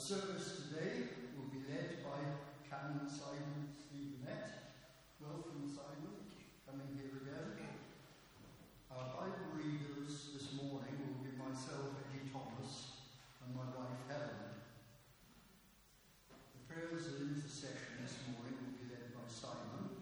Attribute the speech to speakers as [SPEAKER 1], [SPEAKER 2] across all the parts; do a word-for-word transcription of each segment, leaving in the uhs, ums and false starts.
[SPEAKER 1] service today will be led by Canon Simon Stevenette. Welcome, Simon, coming here again. Our Bible readers this morning will be myself, Eddie Thomas, and my wife, Helen. The prayers and intercession this morning will be led by Simon.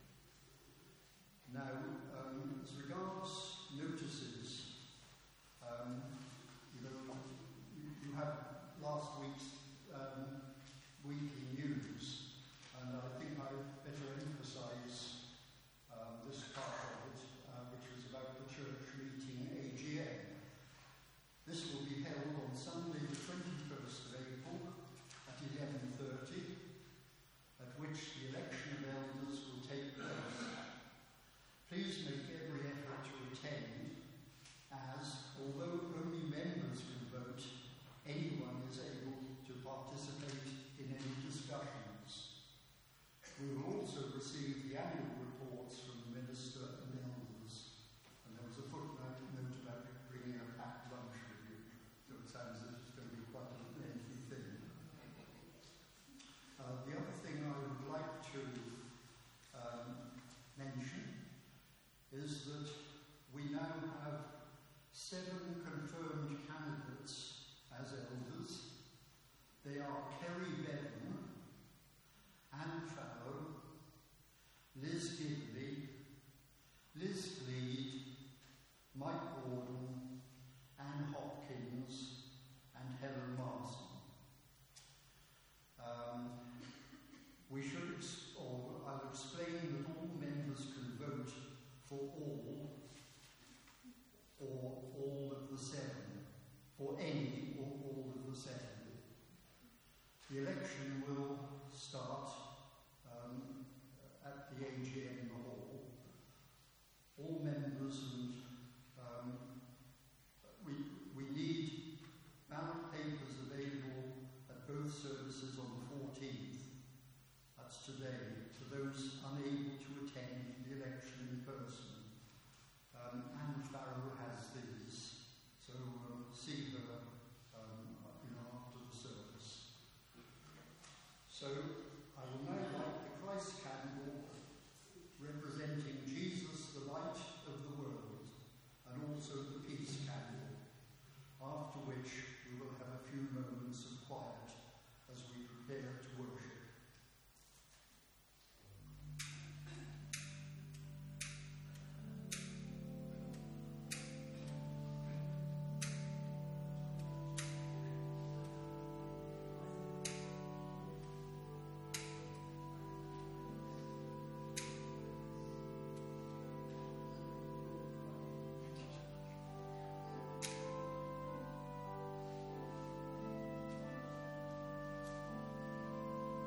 [SPEAKER 1] Now, um, as regards notices, um, you know, you, you have last week's um, weekly news, and I think I better emphasise um, this part of it, uh, which was about the church meeting A G M. This will be held on Sunday the twenty-first of April at eleven thirty, at which the election of elders will take place. Please make every effort to attend, as, although only members can vote, anyone is able to participate in any discussions. We will also receive the annual reports from the minister and elders. And there was a footnote note about bringing a packed lunch with you. So it sounds as if it's going to be quite a lengthy thing. Uh, the other thing I would like to um, mention is that we now have seven confirmed candidates as elders. They are Kerry Bevan, Anne Farrow, Liz Gidley, Liz Gleed, Mike Gordon, Anne Hopkins, and Helen Marsden. Um, we should, ex- or I'll explain that all members can vote for all, or all of the seven, for any or all of the seven. The election will start um, at the A G M hall. All members and um, we, we need ballot papers available at both services on the fourteenth. That's today, for those unable to attend the election in person. Um, Anne Farrow has these, so um, see her um, you know, after the service. So I will now light the Christ candle representing Jesus, the light of the world, and also the peace candle, after which we will have a few moments of quiet as we prepare to worship.
[SPEAKER 2] Thank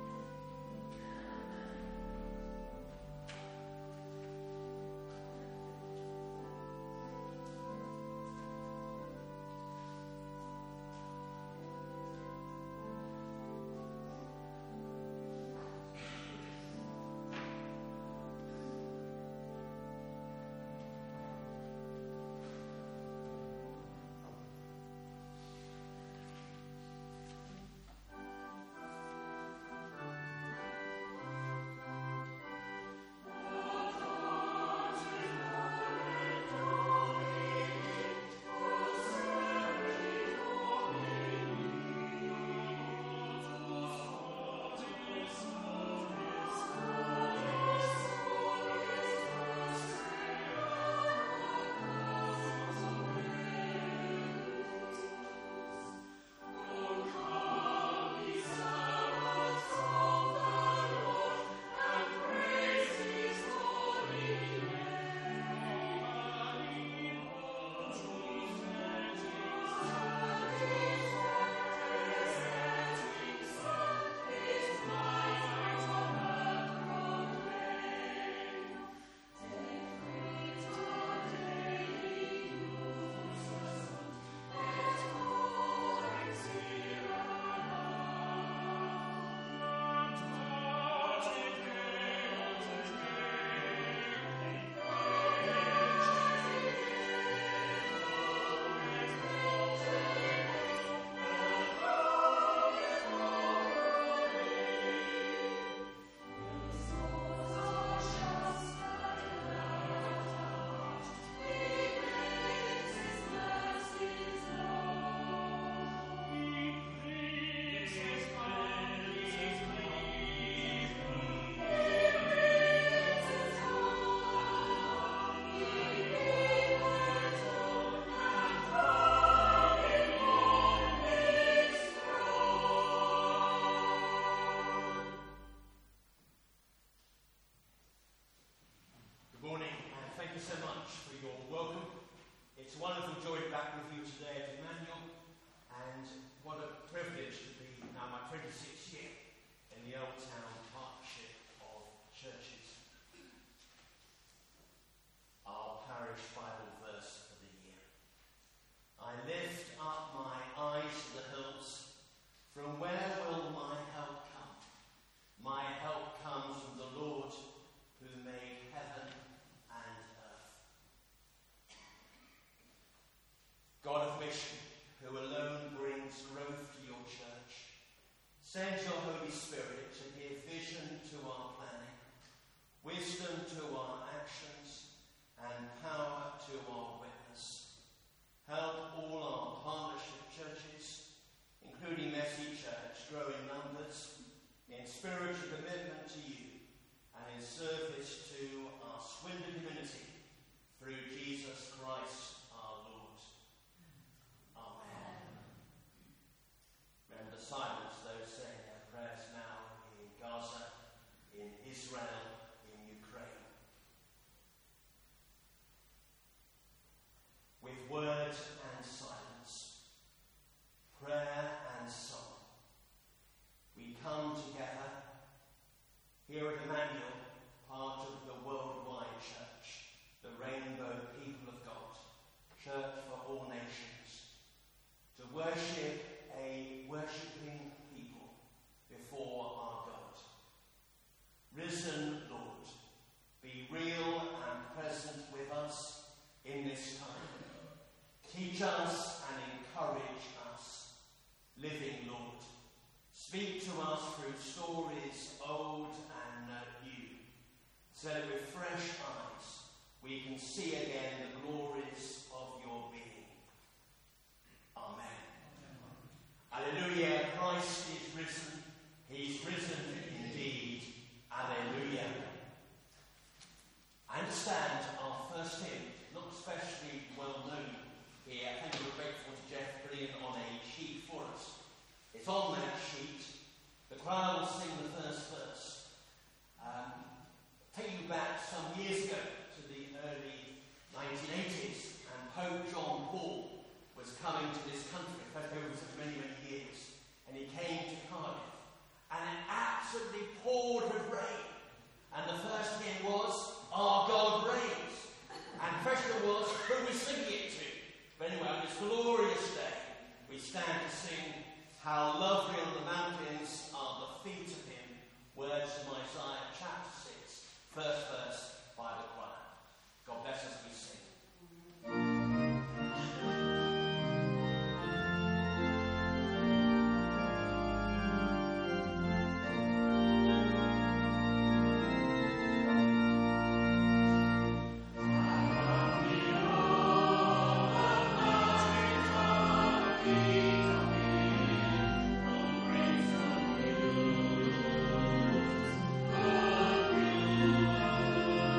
[SPEAKER 2] spiritual commitment to you and in service to our Swindon community through Jesus Christ our Lord. Amen. Remember silence, those saying their prayers now in Gaza, in Israel, in Ukraine. With word and silence, prayer and song, we come together here at Emmanuel, part of the worldwide church, the Rainbow People of God, Church for all nations, to worship a worshipping people before our God. Risen Lord, be real and present with us in this time. Teach us and encourage us. Living Lord, speak to us through stories old and new, so that with fresh eyes we can see again the glories of your being. Amen. Alleluia, Christ is risen. He's risen indeed. Alleluia. I understand our first hymn, not especially well known here. I think we're grateful to Jeff putting it on a sheet for us. It's on that sheet. The choir will sing the first verse. Um, take you back some years ago to the early nineteen eighties, and Pope John Paul was coming to this country, in fact over such many, many years, and he came to Cardiff, and it absolutely poured with rain, and the first hymn was, Our God Reigns, and the question was, who we singing it to? But anyway, on this glorious day, we stand to sing, How lovely on the mountains are the feet of him, words from Isaiah chapter six, first verse by the choir. God bless us as we sing.
[SPEAKER 3] Thank you.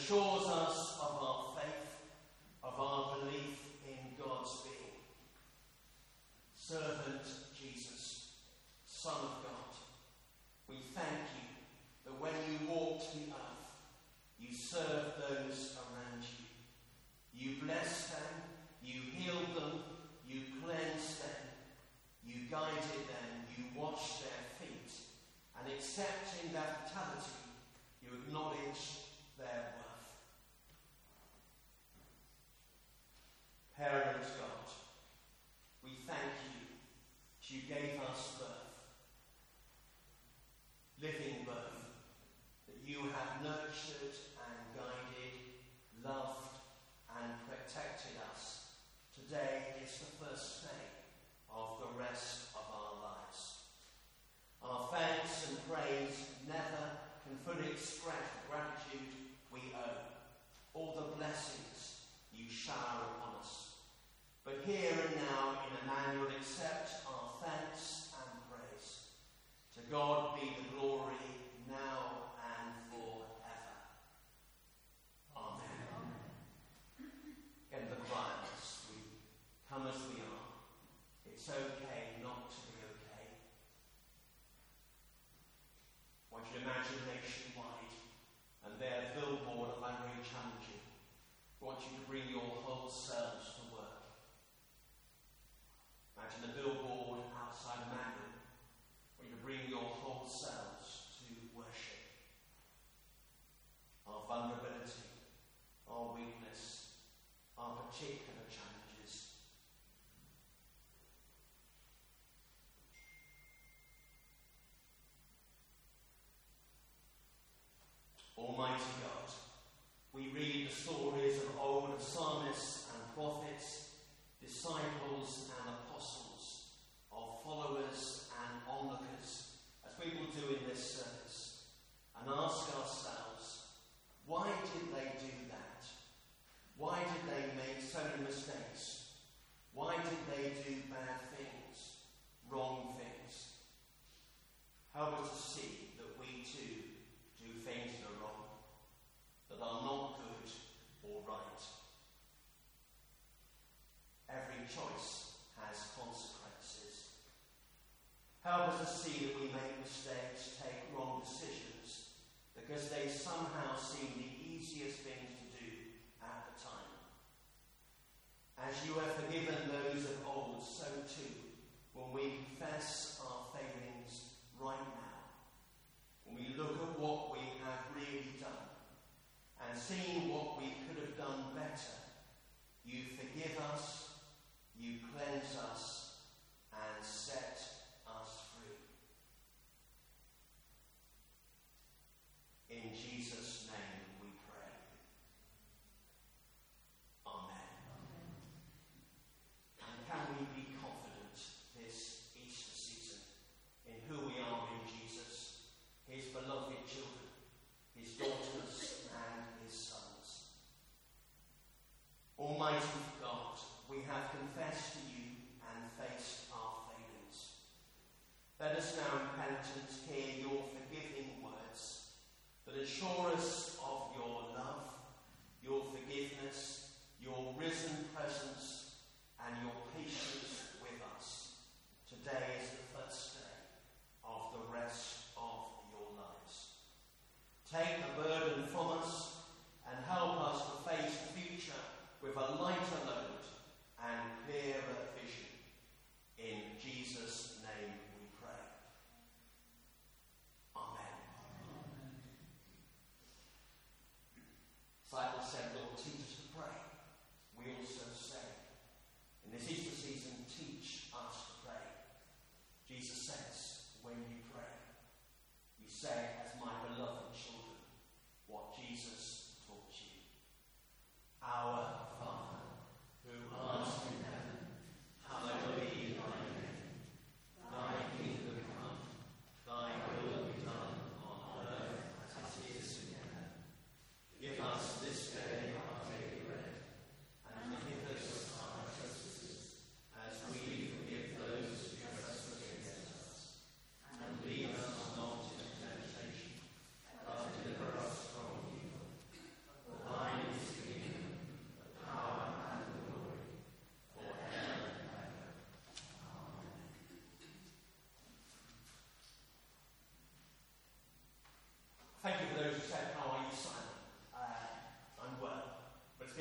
[SPEAKER 2] assures us of our faith, of our belief in God's being. Servant Jesus, Son of God, we thank you that when you walked the earth, you served those around you. You blessed them, you healed them, you cleansed them, you guided them, you washed their feet, and accepting their fatality, you acknowledged their worth. Parent God, we thank you that you gave us birth, living birth, that you have nurtured and guided, loved and protected us. Today is the first day of the rest of our lives. Our thanks and praise never can fully express the gratitude we owe, all the blessings you shower upon us. But here and now in Emmanuel, accept our thanks and praise. To God be the glory now and forever. Amen. In the quietness, we come as we are. It's okay not to be okay. I want you to imagine nationwide, and their billboard of Angry challenging. I want you to bring your whole selves to work. Imagine a billboard outside Emmanuel, where you bring your whole selves to worship. Our vulnerability, our weakness, our particular challenges. Almighty God, we read the stories of old psalmists and prophets, disciples and apostles, of followers and onlookers, as we will do in this service, and ask ourselves, why did they do that? Why did they make so many mistakes? Why did they do bad things, wrong things? Help us to see that we too do things that are wrong, that are not good or right. Every choice has consequences. Help us to see that we make mistakes, take wrong decisions, because they somehow seem the easiest things to do at the time. As you have forgiven those of old, so too, when we confess our failings right now, when we look at what we have really done, and seeing what we could have done better, you forgive us, you cleanse us, and set us free. In Jesus' name we pray. Amen. Amen. And can we be confident this Easter season in who we are in Jesus, his beloved children, his daughters and his sons? Almighty God, we have confessed to you and faced our failings. Let us now in penitence hear your forgiving words that assure us of your love, your forgiveness, your risen presence, and your patience with us. Today is the first day of the rest of your lives. Take the burden from us and help us to face the future with a lighter load and clearer vision. In Jesus' name we pray. Amen. Amen. Disciples said, Lord, teach us to pray. We also say, in this Easter season, teach us to pray. Jesus says, when you pray, you say, as my beloved children, what Jesus taught you. Our Father, who art in heaven, hallowed be thy name. Thy kingdom come, thy will be done on earth as it is in heaven. Give us this day our daily bread, and forgive us our trespasses, as we forgive those who trespass against us. And lead us not into temptation,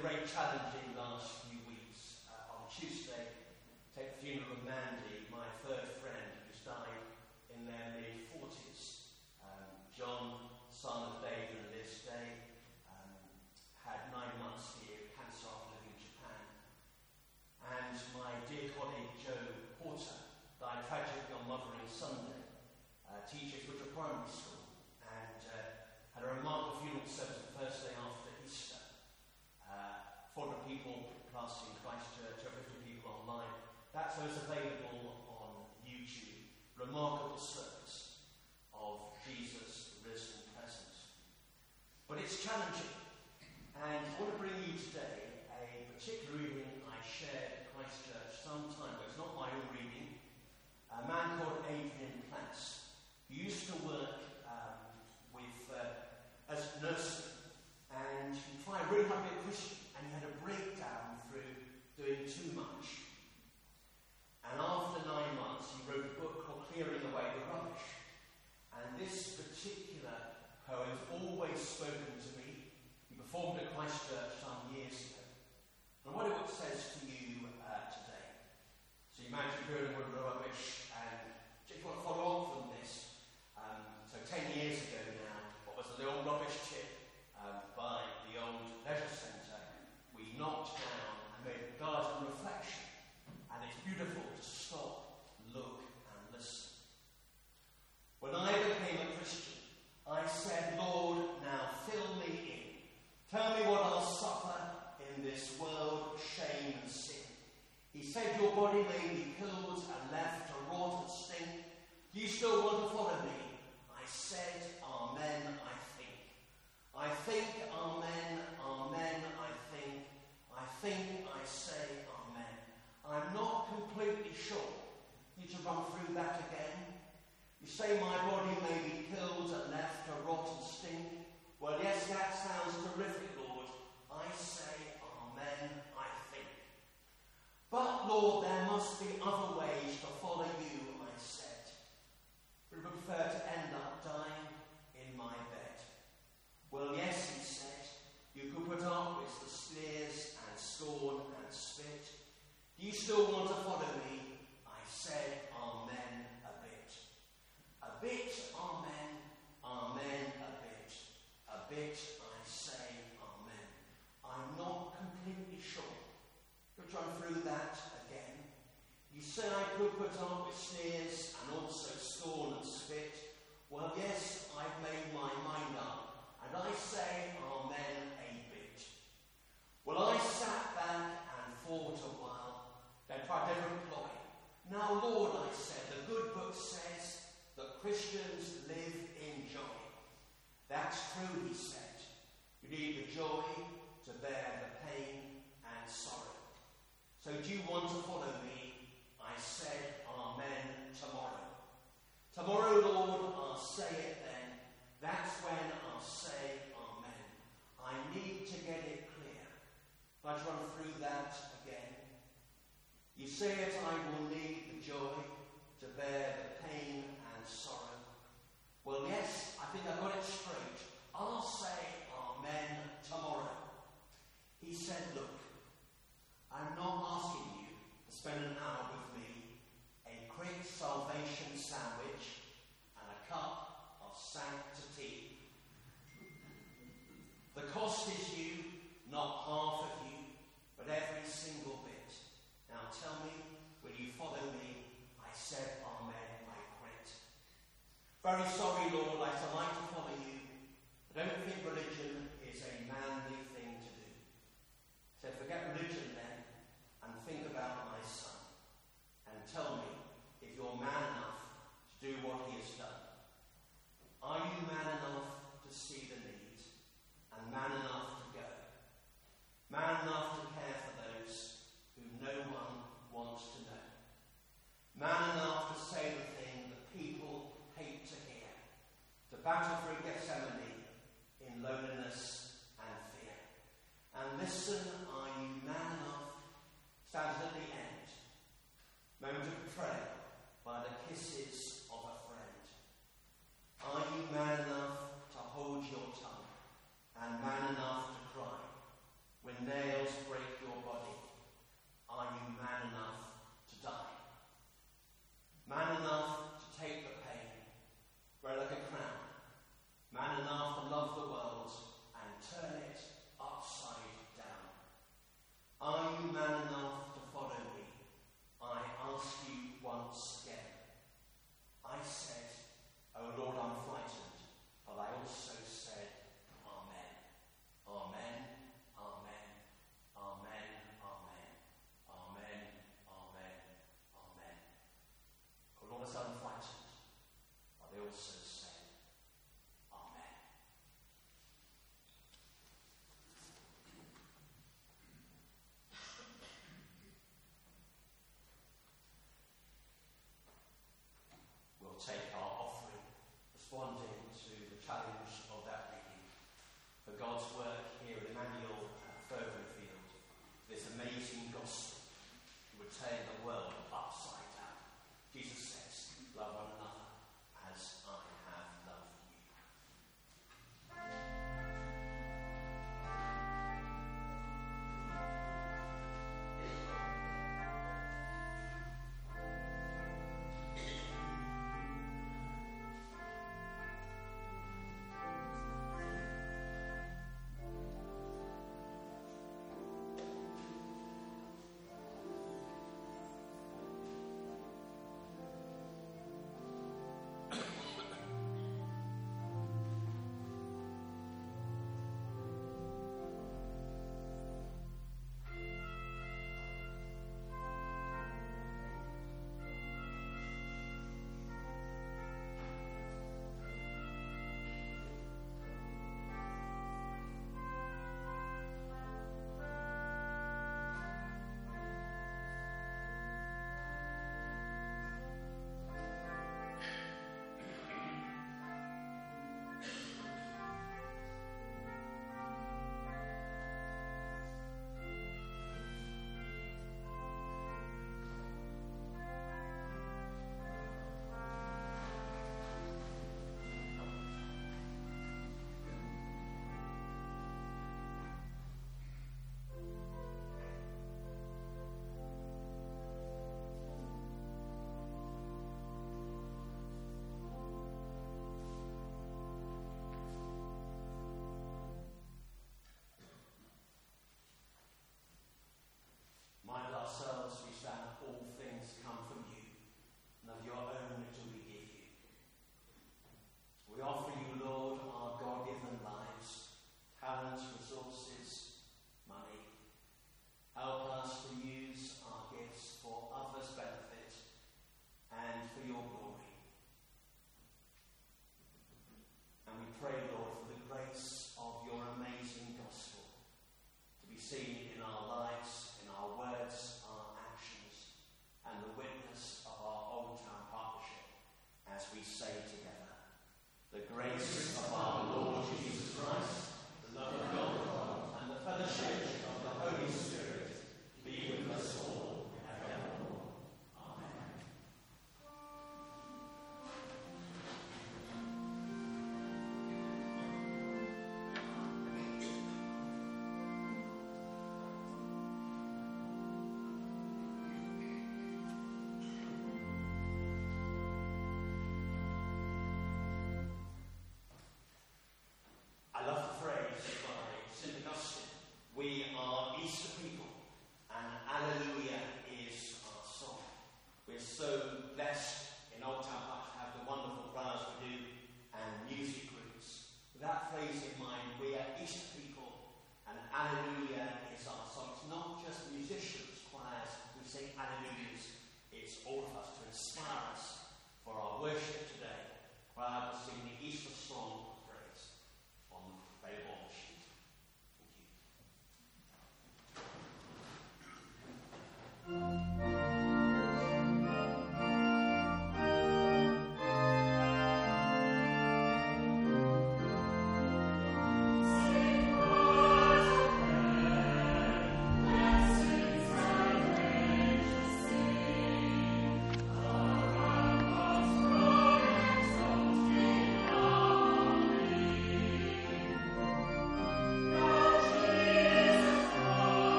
[SPEAKER 2] very challenging last few weeks. Uh, on Tuesday, take the funeral of Mandy, my third friend who's died in their mid-forties. Um, John, son of David and Liz Day, um, had nine months here, cancer after living in Japan. And my dear colleague Joe Porter died tragically on Mothering Sunday, uh, teaches Woodruff Primary School, and uh, had a remarkable funeral service the first day after Easter. Uh, four hundred people plus in Christchurch, over fifty people online. That show's available on YouTube. Remarkable service of Jesus, the risen present. But it's challenging. And I want to bring you today a particular reading I shared at Christchurch some time ago. It's not my own reading. A man called Adrian Plants, who used to work um, with uh, as nursing, and he tried really hard to be a Christian, and he had a breakdown through doing too much. And after nine months, he wrote a book called Clearing Away the Rubbish. And this particular poem has always spoken to me. He performed at Christchurch some years ago. And what it says to you uh, today. So you imagine clearing away the rubbish, and if you want to follow on from this, um, so ten years ago now, what was the old rubbish tip um, by the old leisure centre, we knocked down and made a garden reflection. And it's beautiful to stop, look, and listen. When I became a Christian, I said, Lord, now fill me in. Tell me what I'll suffer in this world of shame and sin. He said, your body may be killed and left to rot and stink. Do you still want to follow me? I said, Amen, I think. I think, Amen, Amen, I think. I think, I say, Amen. I'm not completely sure. Need to run through that again. You say my body may be killed and left to rot and stink. Well, yes, that sounds terrific, Lord. I say, Amen, I think. But, Lord, there must be other ways to follow you, I said. We would prefer to end up dying in my bed. Well, yes, he said, you could put up with the sneers and scorn and spit. Do you still want to follow me? I said, Amen, a bit. A bit, Amen, Amen, a bit. A bit, I say, Amen. I'm not completely sure. Let's run through that again. You say I could put up with sneers and also scorn and spit. Well, yes, I've made my mind up. And I say, Amen, a bit. Well, I sat back and thought a while, then tried a different ploy. Now, Lord, I said, the good book says that Christians live in joy. That's true, he said. You need the joy to bear the pain and sorrow. So do you want to follow me? I said, Amen, tomorrow. Tomorrow, Lord, I'll say it then. That's when I'll say Amen. I need to get it clear. Let's run through that again. You say it, I will need the joy to bear the pain and sorrow. Well, yes, I think I got it straight. I'll say Amen tomorrow. He said, look, I'm not asking you to spend an hour with me, a quick salvation sandwich and a cup of sanctity. The cost is you, not half of you, but every single bit. Now tell me, will you follow me? I said, Amen, I quit. Very sorry, Lord, I would like to follow you. I don't think religion is a manly thing to do. So forget religion then, and think about my son. And tell me if you're man enough to do what he has done. Are you man enough to see the need? And man enough to go? Man enough to care for those who no one wants to know? Man enough to say the thing that people hate to hear? To battle through Gethsemane in loneliness and fear? And listen, are you man enough? Stands at the end. Moment of betrayal by the kisses of a friend. Are you man enough to hold your tongue? And man enough to cry when nails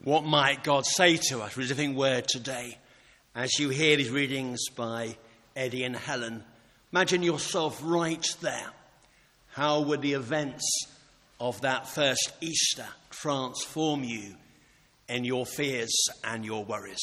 [SPEAKER 2] What might God say to us with a living word today? As you hear these readings by Eddie and Helen, imagine yourself right there. How would the events of that first Easter transform you in your fears and your worries?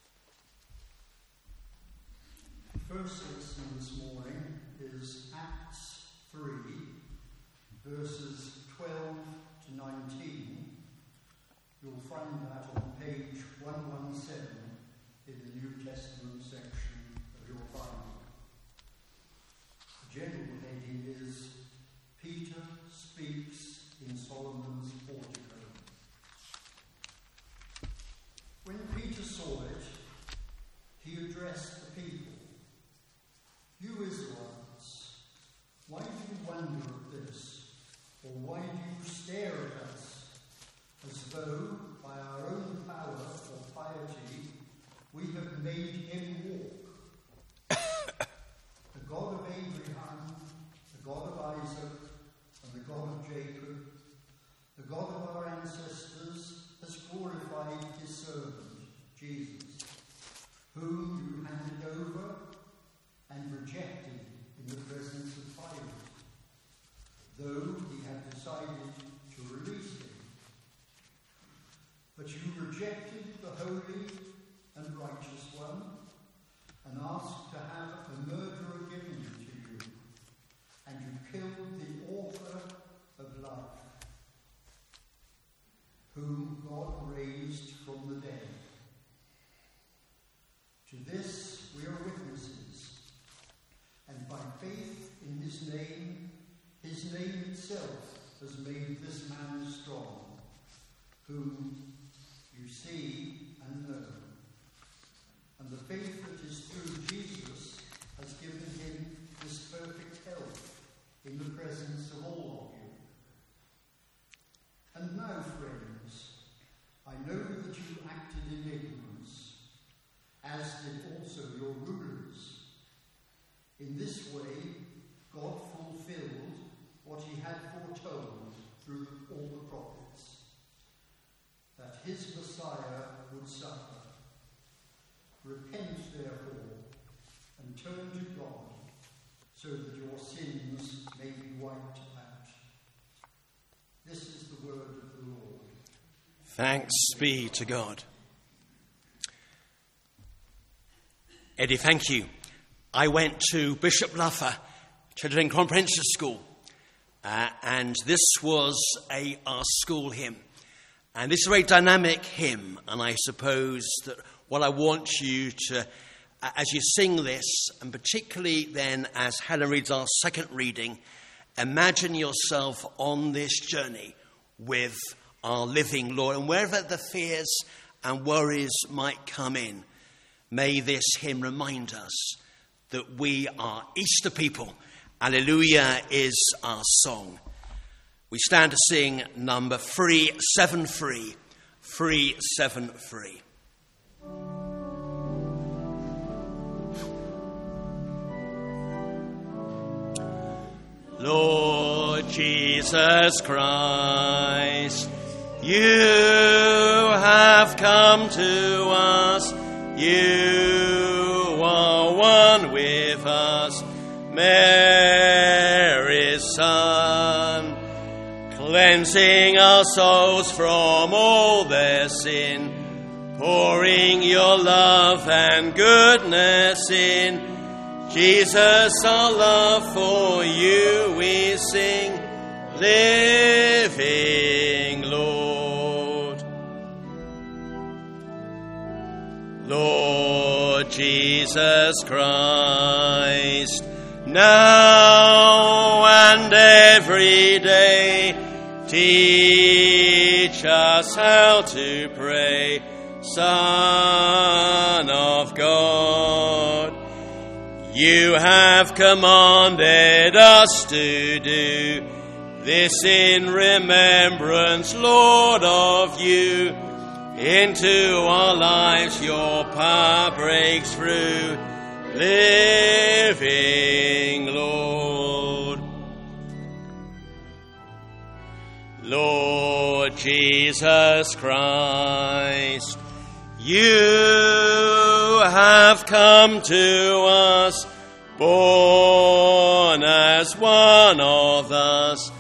[SPEAKER 1] The first lesson this morning is Acts three, verses twelve to nineteen. You'll find that on page one seventeen in the New Testament section of your Bible. The general heading is Peter Speaks in Solomon's Portico. When Peter saw it, he addressed the people. You Israelites, why do you wonder at this? Or why do you stare at us, as though by our own power or piety we have made him walk? The God of Abraham, the God of Isaac, and the God of Jacob, the God of our ancestors, has glorified his servant, Jesus, whom you handed over and rejected in the presence of Pilate, though he had decided to release him. But you rejected the holy and righteous one, and asked to have a murderer given to you, and you killed the author of life, whom God raised from the dead. To this we are witnesses, and by faith in his name, his name itself has made this man strong, whom you see and know. And the faith that is through Jesus has given him this perfect health in the presence of all of you. And now, friends, I know that you acted in ignorance, as did also your rulers. In this way, God fulfilled what he had foretold through all the prophets, that his Messiah would suffer. Repent, therefore, and turn to God, so that your sins may be wiped out. This is the word of the Lord.
[SPEAKER 2] Thanks be to God. Eddie, thank you. I went to Bishop Luffer Children Comprehensive School, uh, and this was a our school hymn. And this is a very dynamic hymn, and I suppose that what I want you to, as you sing this, and particularly then as Helen reads our second reading, imagine yourself on this journey with our living Lord. And wherever the fears and worries might come in, may this hymn remind us that we are Easter people. Alleluia is our song. We stand to sing number three seven three. three seven three. Lord Jesus Christ, you have come to us. You are one with us, Mary's Son, cleansing our souls from all their sin, pouring your love and goodness in. Jesus, our love for you we sing, living Lord. Lord Jesus Christ, now and every day, teach us how to pray, Son of God. You have commanded us to do this in remembrance, Lord, of you. Into our lives your power breaks through, living Lord. Lord Jesus Christ, you have come to us, born as one of us,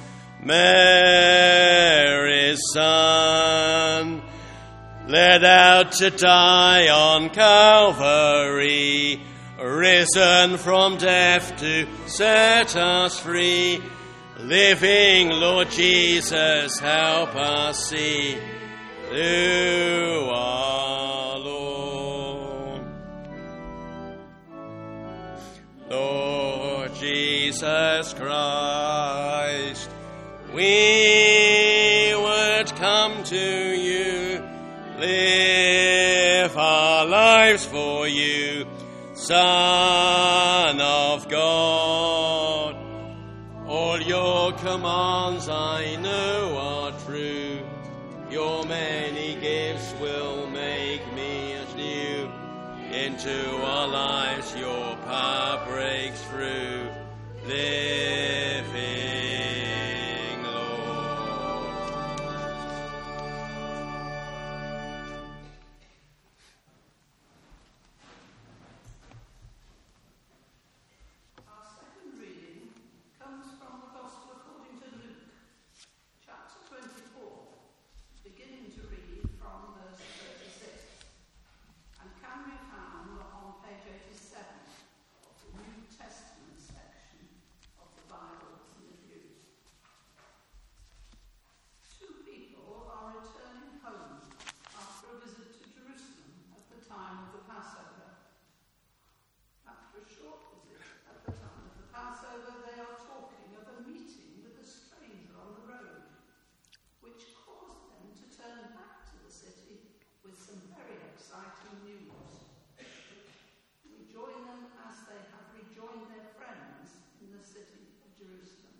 [SPEAKER 2] Mary's Son, led out to die on Calvary, risen from death to set us free. Living Lord Jesus, help us see through our Lord. Lord Jesus Christ, we would come to you, live our lives for you, Son of God. All your commands I know are true. Your many gifts will make me as new. Into our lives your power breaks through. Living Lord.
[SPEAKER 3] Our second reading comes from the Gospel according to Luke, chapter twenty-four, beginning to read from verse thirty-six, and can be found on page eighty-seven of the New Testament section of the Bible in the Pew. Two people are returning home after a visit to Jerusalem at the time of the Passover. After a short visit at the time of the Passover, they are talking of a meeting with a stranger on the road, which caused them to turn back to the city with some very exciting news. We join them as they have rejoined their friends in the city of Jerusalem.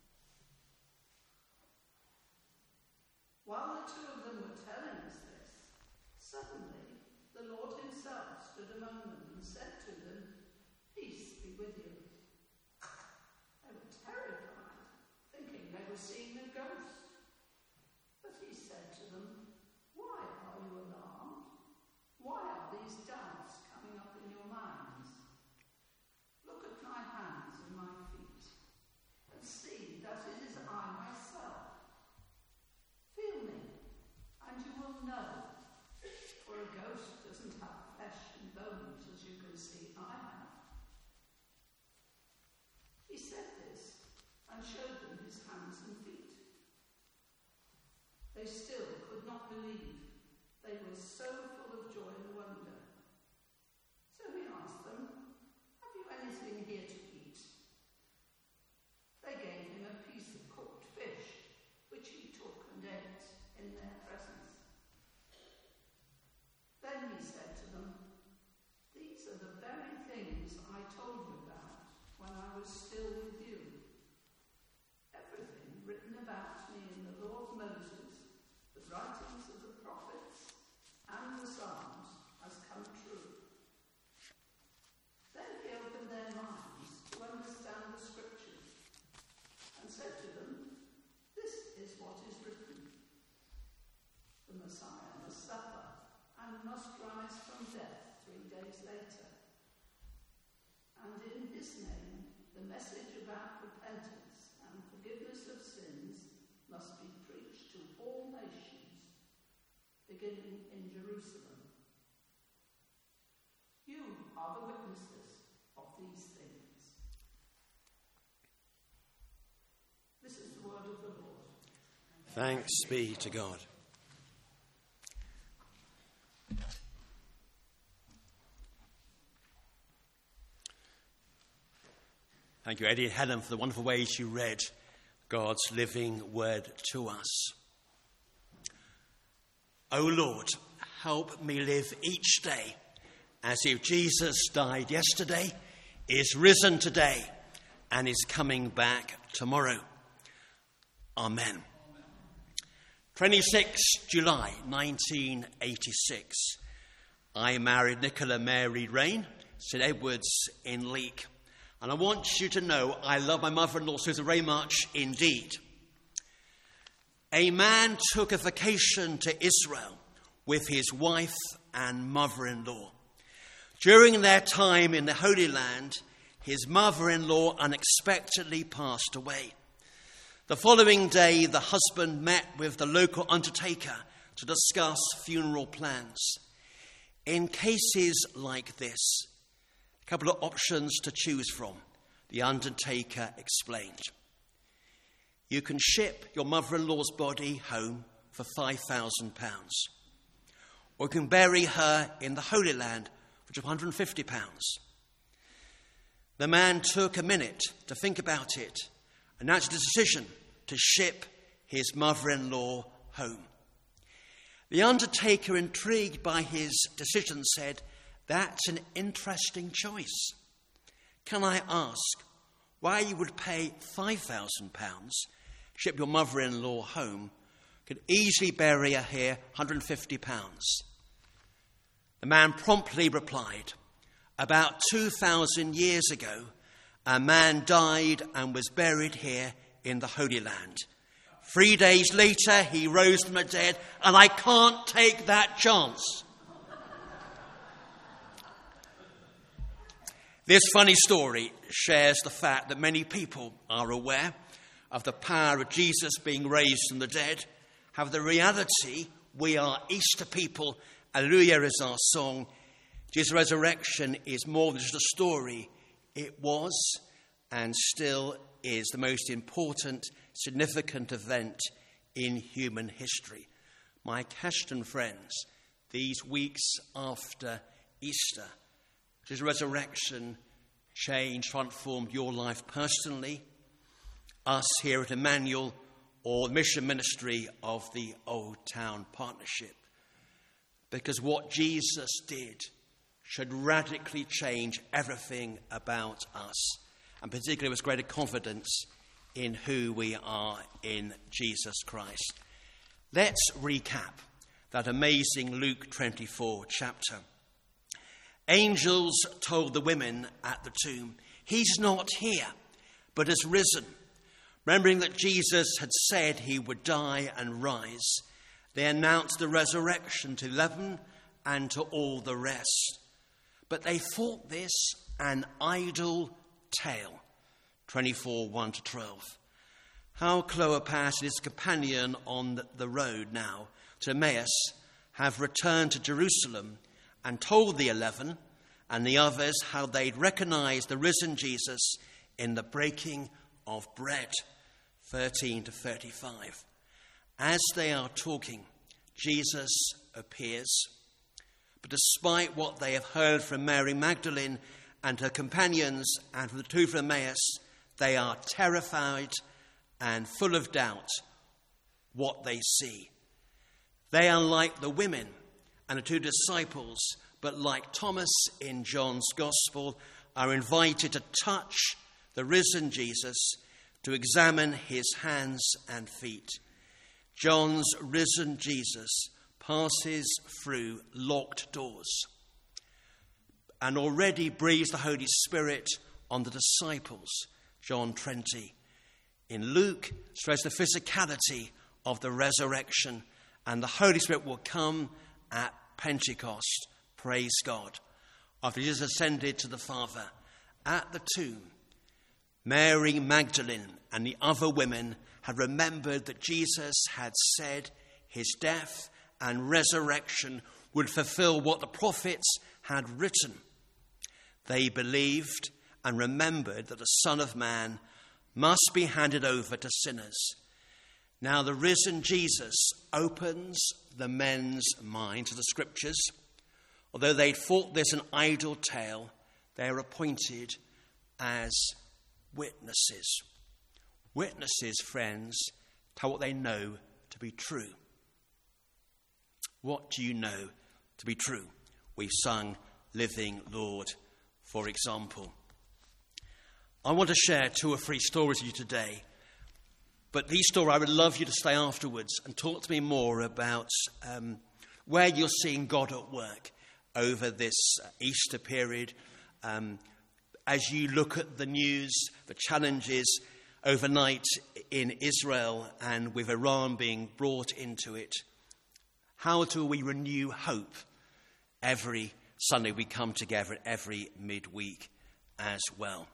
[SPEAKER 3] While the two of them were telling us this, suddenly the Lord himself stood among them and said to them, "Peace be with you." They were terrified, thinking they were seeing a ghost. But he said to them, "Why are you alarmed? Why are these doubts coming up in your minds? Look at my hands and my feet, and see that it is I myself. Feel me, and you will know, for a ghost doesn't have flesh and bones as you can see I have." He said this and showed them his hands and feet. They still could not believe. They were so full of joy and wonder. So he asked them, "Have you anything here to eat?" They gave him a piece of cooked fish, which he took and ate in their presence. Then he said to them, "These are the very things I told you about when I was still with you. Everything written about me in the law of Moses, the writings of the prophets, and the Psalms has come true." Then he opened their minds to understand the scriptures and said to them, "This is what is written. The Messiah must suffer and must rise from death three days later. And in his name, the message about repentance and forgiveness of sins must be preached to all nations, beginning in Jerusalem. You are the witnesses of these things." This is the word of the Lord.
[SPEAKER 2] Thanks be to God. Thank you, Eddie and Helen, for the wonderful ways you read God's living word to us. O Lord, help me live each day as if Jesus died yesterday, is risen today, and is coming back tomorrow. Amen. twenty-sixth of July, nineteen eighty-six. I married Nicola Mary Rain, St Edward's in Leek. And I want you to know I love my mother-in-law, Susan, very much indeed.
[SPEAKER 4] A man took a vacation to Israel with his wife and mother-in-law. During their time in the Holy Land, his mother-in-law unexpectedly passed away. The following day, the husband met with the local undertaker to discuss funeral plans. In cases like this, a couple of options to choose from, the undertaker explained. You can ship your mother-in-law's body home for five thousand pounds, or you can bury her in the Holy Land for just one hundred fifty pounds. The man took a minute to think about it and announced a decision to ship his mother-in-law home. The undertaker, intrigued by his decision, said, "That's an interesting choice. Can I ask why you would pay five thousand pounds, ship your mother-in-law home, could easily bury her here, one hundred fifty pounds? The man promptly replied, "About two thousand years ago, a man died and was buried here in the Holy Land. Three days later, he rose from the dead, and I can't take that chance." This funny story shares the fact that many people are aware of the power of Jesus being raised from the dead. However, the reality, we are Easter people, Alleluia is our song. Jesus' resurrection is more than just a story. It was and still is the most important, significant event in human history. My Keston friends, these weeks after Easter, his resurrection changed, transformed your life personally, us here at Emmanuel, or the mission ministry of the Old Town Partnership. Because what Jesus did should radically change everything about us, and particularly with greater confidence in who we are in Jesus Christ. Let's recap that amazing Luke twenty-four chapter. Angels told the women at the tomb, "He's not here, but has risen." Remembering that Jesus had said he would die and rise, they announced the resurrection to eleven and to all the rest. But they thought this an idle tale. twenty-four, one to twelve. How Cleopas and his companion on the road now to Emmaus have returned to Jerusalem and told the eleven and the others how they'd recognized the risen Jesus in the breaking of bread. thirteen to thirty-five. As they are talking, Jesus appears. But despite what they have heard from Mary Magdalene and her companions and from the two from Emmaus, they are terrified and full of doubt what they see. They are like the women and the two disciples, but like Thomas in John's Gospel, are invited to touch the risen Jesus, to examine his hands and feet. John's risen Jesus passes through locked doors and already breathes the Holy Spirit on the disciples, John twenty. In Luke, stress the physicality of the resurrection, and the Holy Spirit will come at Pentecost. Praise God. After Jesus ascended to the Father, at the tomb, Mary Magdalene and the other women had remembered that Jesus had said his death and resurrection would fulfill what the prophets had written. They believed and remembered that the Son of Man must be handed over to sinners. Now the risen Jesus opens the men's mind to the scriptures. Although they thought this an idle tale, they are appointed as witnesses. Witnesses, friends, tell what they know to be true. What do you know to be true? We've sung Living Lord, for example. I want to share two or three stories with you today, but these stories I would love you to stay afterwards and talk to me more about um, where you're seeing God at work over this Easter period. Um, as you look at the news, the challenges, overnight in Israel and with Iran being brought into it, how do we renew hope every Sunday we come together, every midweek as well?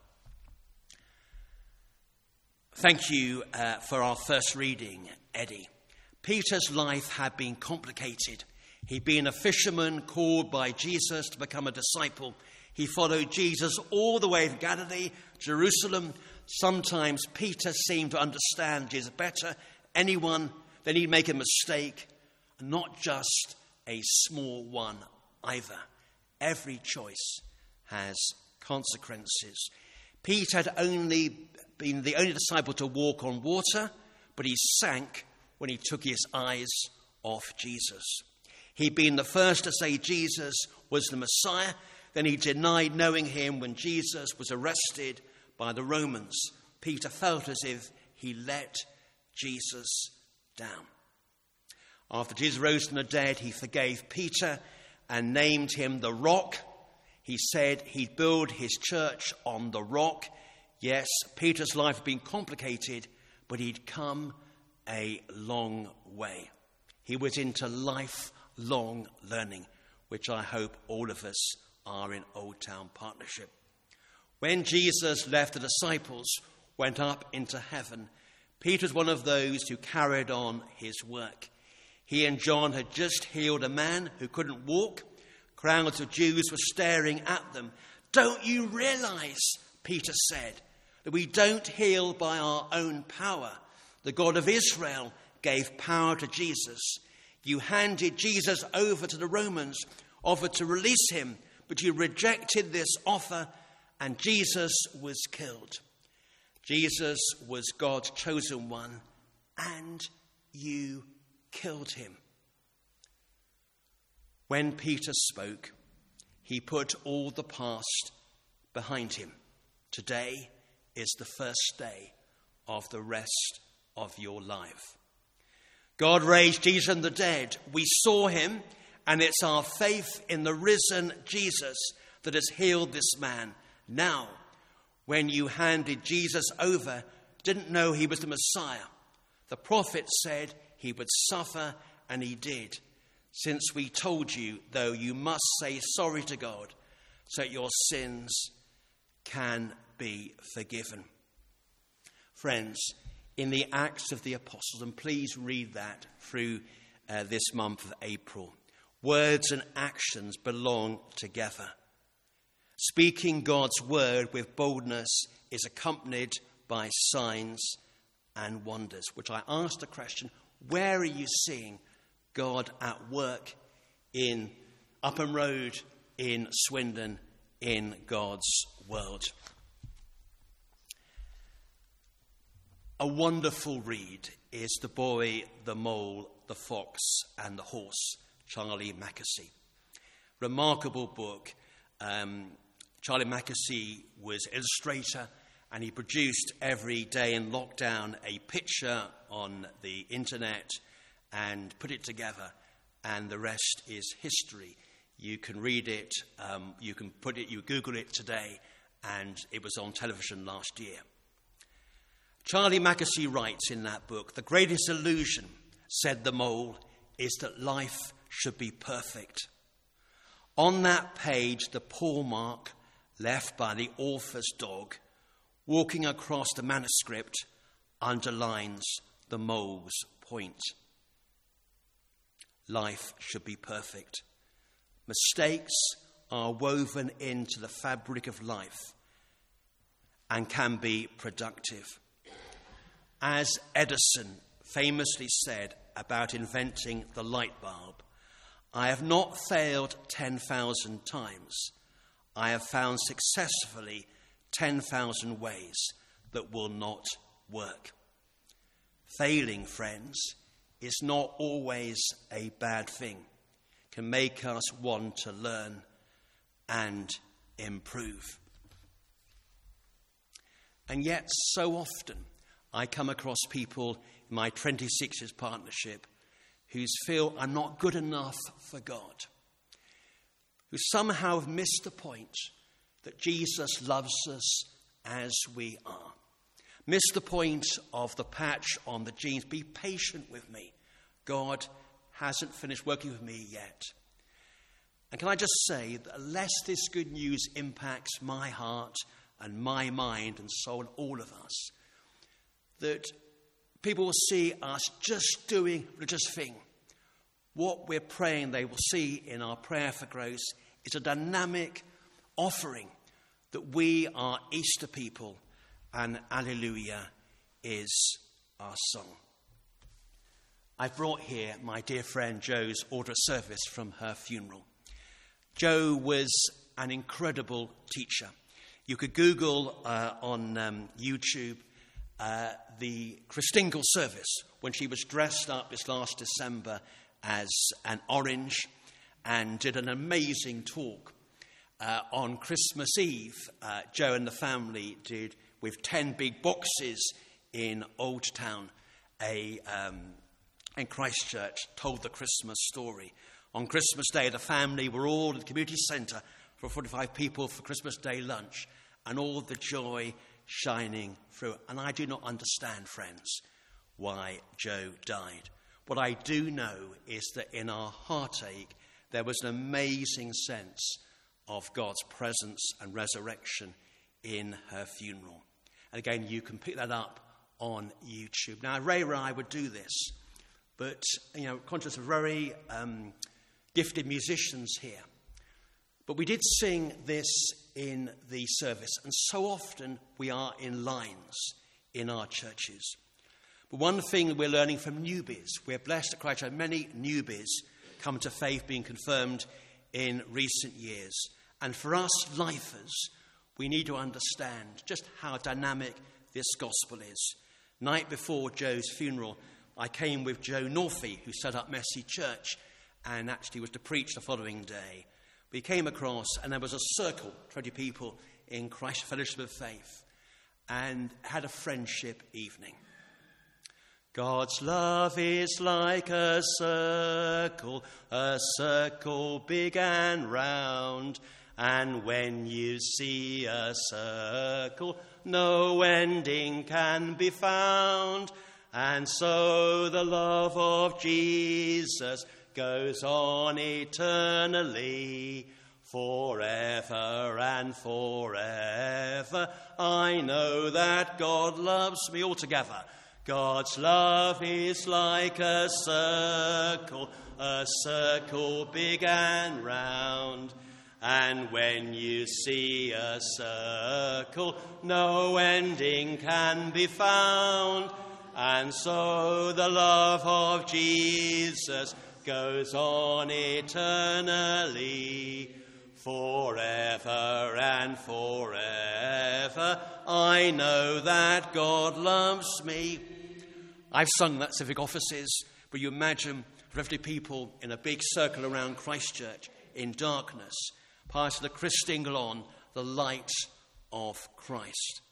[SPEAKER 4] Thank you uh, for our first reading, Eddie. Peter's life had been complicated. He'd been a fisherman called by Jesus to become a disciple. He followed Jesus all the way from Galilee, Jerusalem. Sometimes Peter seemed to understand Jesus better. Anyone, then he'd make a mistake, not just a small one either. Every choice has consequences. Peter had only been the only disciple to walk on water, but he sank when he took his eyes off Jesus. He'd been the first to say Jesus was the Messiah. Then he denied knowing him when Jesus was arrested by the Romans. Peter felt as if he let Jesus down. After Jesus rose from the dead, he forgave Peter and named him the Rock. He said he'd build his church on the rock. Yes, Peter's life had been complicated, but he'd come a long way. He was into lifelong learning, which I hope all of us are in Old Town Partnership. When Jesus left the disciples, went up into heaven, Peter was one of those who carried on his work. He and John had just healed a man who couldn't walk. Crowds of Jews were staring at them. "Don't you realize," Peter said, "that we don't heal by our own power? The God of Israel gave power to Jesus. You handed Jesus over to the Romans, offered to release him, but you rejected this offer, and Jesus was killed. Jesus was God's chosen one, and you killed him." When Peter spoke, he put all the past behind him. Today is the first day of the rest of your life. God raised Jesus from the dead. We saw him, and it's our faith in the risen Jesus that has healed this man. Now, when you handed Jesus over, didn't know he was the Messiah. The prophet said he would suffer, and he did. Since we told you, though, you must say sorry to God so that your sins can be forgiven. Friends, in the Acts of the Apostles, and please read that through uh, this month of April, words and actions belong together. Speaking God's word with boldness is accompanied by signs and wonders, which I asked the question, where are you seeing God at work in Upham Road, in Swindon, in God's world? A wonderful read is The Boy, the Mole, the Fox and the Horse, Charlie Mackesy. Remarkable book. Um, Charlie Mackesy was illustrator, and he produced every day in lockdown a picture on the internet and put it together, and the rest is history. You can read it, um, you can put it, you Google it today, and it was on television last year. Charlie Mackesy writes in that book, "The greatest illusion, said the mole, is that life should be perfect. On that page, the paw mark left by the author's dog, walking across the manuscript, underlines the mole's point. Life should be perfect. Mistakes are woven into the fabric of life and can be productive. As Edison famously said about inventing the light bulb, I have not failed ten thousand times. I have found successfully ten thousand ways that will not work. Failing, friends, is not always a bad thing. It can make us want to learn and improve. And yet, so often, I come across people in my twenty-six years partnership who feel I'm not good enough for God, who somehow have missed the point that Jesus loves us as we are. Miss the point of the patch on the jeans. Be patient with me. God hasn't finished working with me yet. And can I just say that unless this good news impacts my heart and my mind and soul, all of us, that people will see us just doing a religious thing. What we're praying they will see in our prayer for grace is a dynamic offering that we are Easter people, and Alleluia is our song. I've brought here my dear friend Jo's order of service from her funeral. Jo was an incredible teacher. You could Google uh, on um, YouTube uh, the Christingle service when she was dressed up this last December as an orange and did an amazing talk. Uh, on Christmas Eve, uh, Jo and the family did, with ten big boxes in Old Town, a, um, in Christchurch, told the Christmas story. On Christmas Day, the family were all at the community centre for forty-five people for Christmas Day lunch, and all the joy shining through. And I do not understand, friends, why Jo died. What I do know is that in our heartache, there was an amazing sense of God's presence and resurrection in her funeral. And again, you can pick that up on YouTube. Now, Ray and I would do this, but, you know, conscious of very um, gifted musicians here. But we did sing this in the service, and so often we are in lines in our churches. But one thing we're learning from newbies, we're blessed at Christchurch, many newbies come to faith being confirmed in recent years. And for us lifers, we need to understand just how dynamic this gospel is. Night before Jo's funeral, I came with Jo Northey, who set up Messy Church and actually was to preach the following day. We came across, and there was a circle, twenty people in Christ Fellowship of Faith, and had a friendship evening. God's love is like a circle, a circle big and round. And when you see a circle, no ending can be found. And so the love of Jesus goes on eternally, forever and forever. I know that God loves me. All together. God's love is like a circle, a circle big and round. And when you see a circle, no ending can be found. And so the love of Jesus goes on eternally, forever and forever. I know that God loves me. I've sung that civic offices, but you imagine fifty people in a big circle around Christchurch in darkness, prior to the Christingle on, the light of Christ.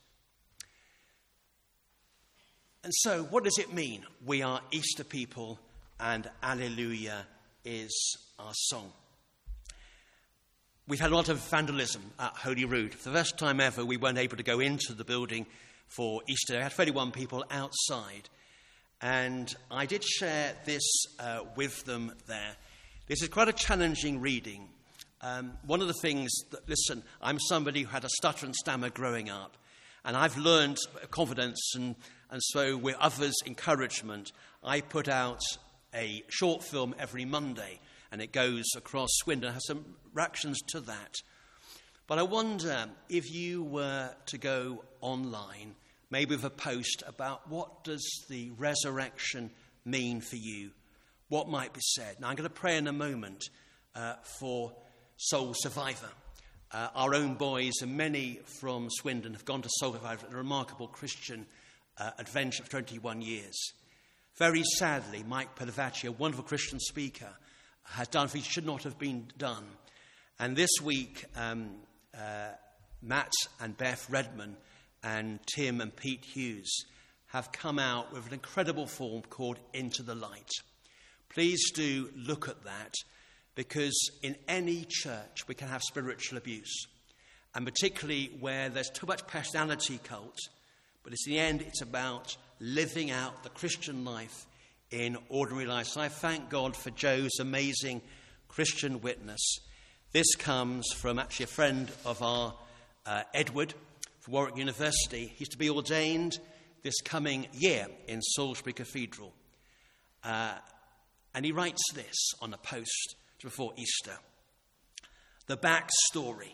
[SPEAKER 4] And so, what does it mean? We are Easter people, and Alleluia is our song. We've had a lot of vandalism at Holyrood. For the first time ever, we weren't able to go into the building for Easter. I had thirty-one people outside. And I did share this uh, with them there. This is quite a challenging reading. Um, one of the things that, listen, I'm somebody who had a stutter and stammer growing up. And I've learned confidence, and, and so with others' encouragement, I put out a short film every Monday. And it goes across Swindon, has some reactions to that. But I wonder if you were to go online, maybe with a post about what does the resurrection mean for you, what might be said. Now, I'm going to pray in a moment uh, for Soul Survivor. Uh, our own boys and many from Swindon have gone to Soul Survivor, a remarkable Christian uh, adventure for twenty-one years. Very sadly, Mike Pedavacci, a wonderful Christian speaker, has done things that should not have been done. And this week, um, uh, Matt and Beth Redman and Tim and Pete Hughes have come out with an incredible film called Into the Light. Please do look at that, because in any church we can have spiritual abuse, and particularly where there's too much personality cult, But it's in the end, it's about living out the Christian life in ordinary life. So I thank God for Joe's amazing Christian witness. This comes from actually a friend of our, uh, Edward, from Warwick University. He's to be ordained this coming year in Salisbury Cathedral. Uh, and he writes this on a post before Easter. The backstory.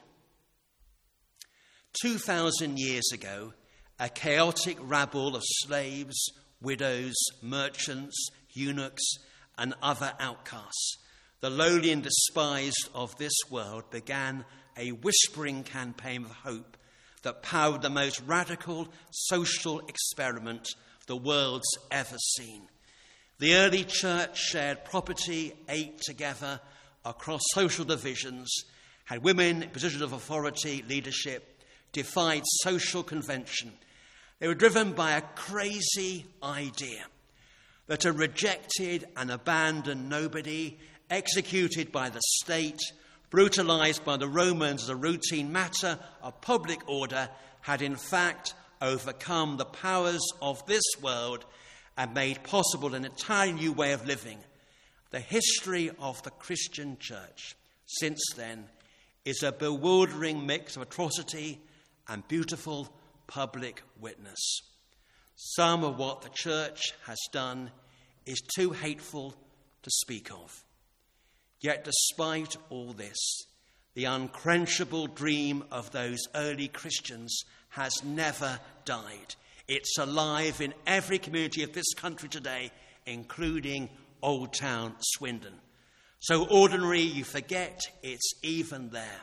[SPEAKER 4] Two thousand years ago, a chaotic rabble of slaves, widows, merchants, eunuchs, and other outcasts, the lowly and despised of this world, began a whispering campaign of hope that powered the most radical social experiment the world's ever seen. The early church shared property, ate together across social divisions, had women in positions of authority, leadership, defied social convention. They were driven by a crazy idea that a rejected and abandoned nobody, executed by the state, brutalized by the Romans as a routine matter of public order, had in fact overcome the powers of this world and made possible an entirely new way of living. The history of the Christian church since then is a bewildering mix of atrocity and beautiful public witness. Some of what the church has done is too hateful to speak of. Yet despite all this, the unquenchable dream of those early Christians has never died. It's alive in every community of this country today, including Old Town Swindon. So ordinary you forget it's even there.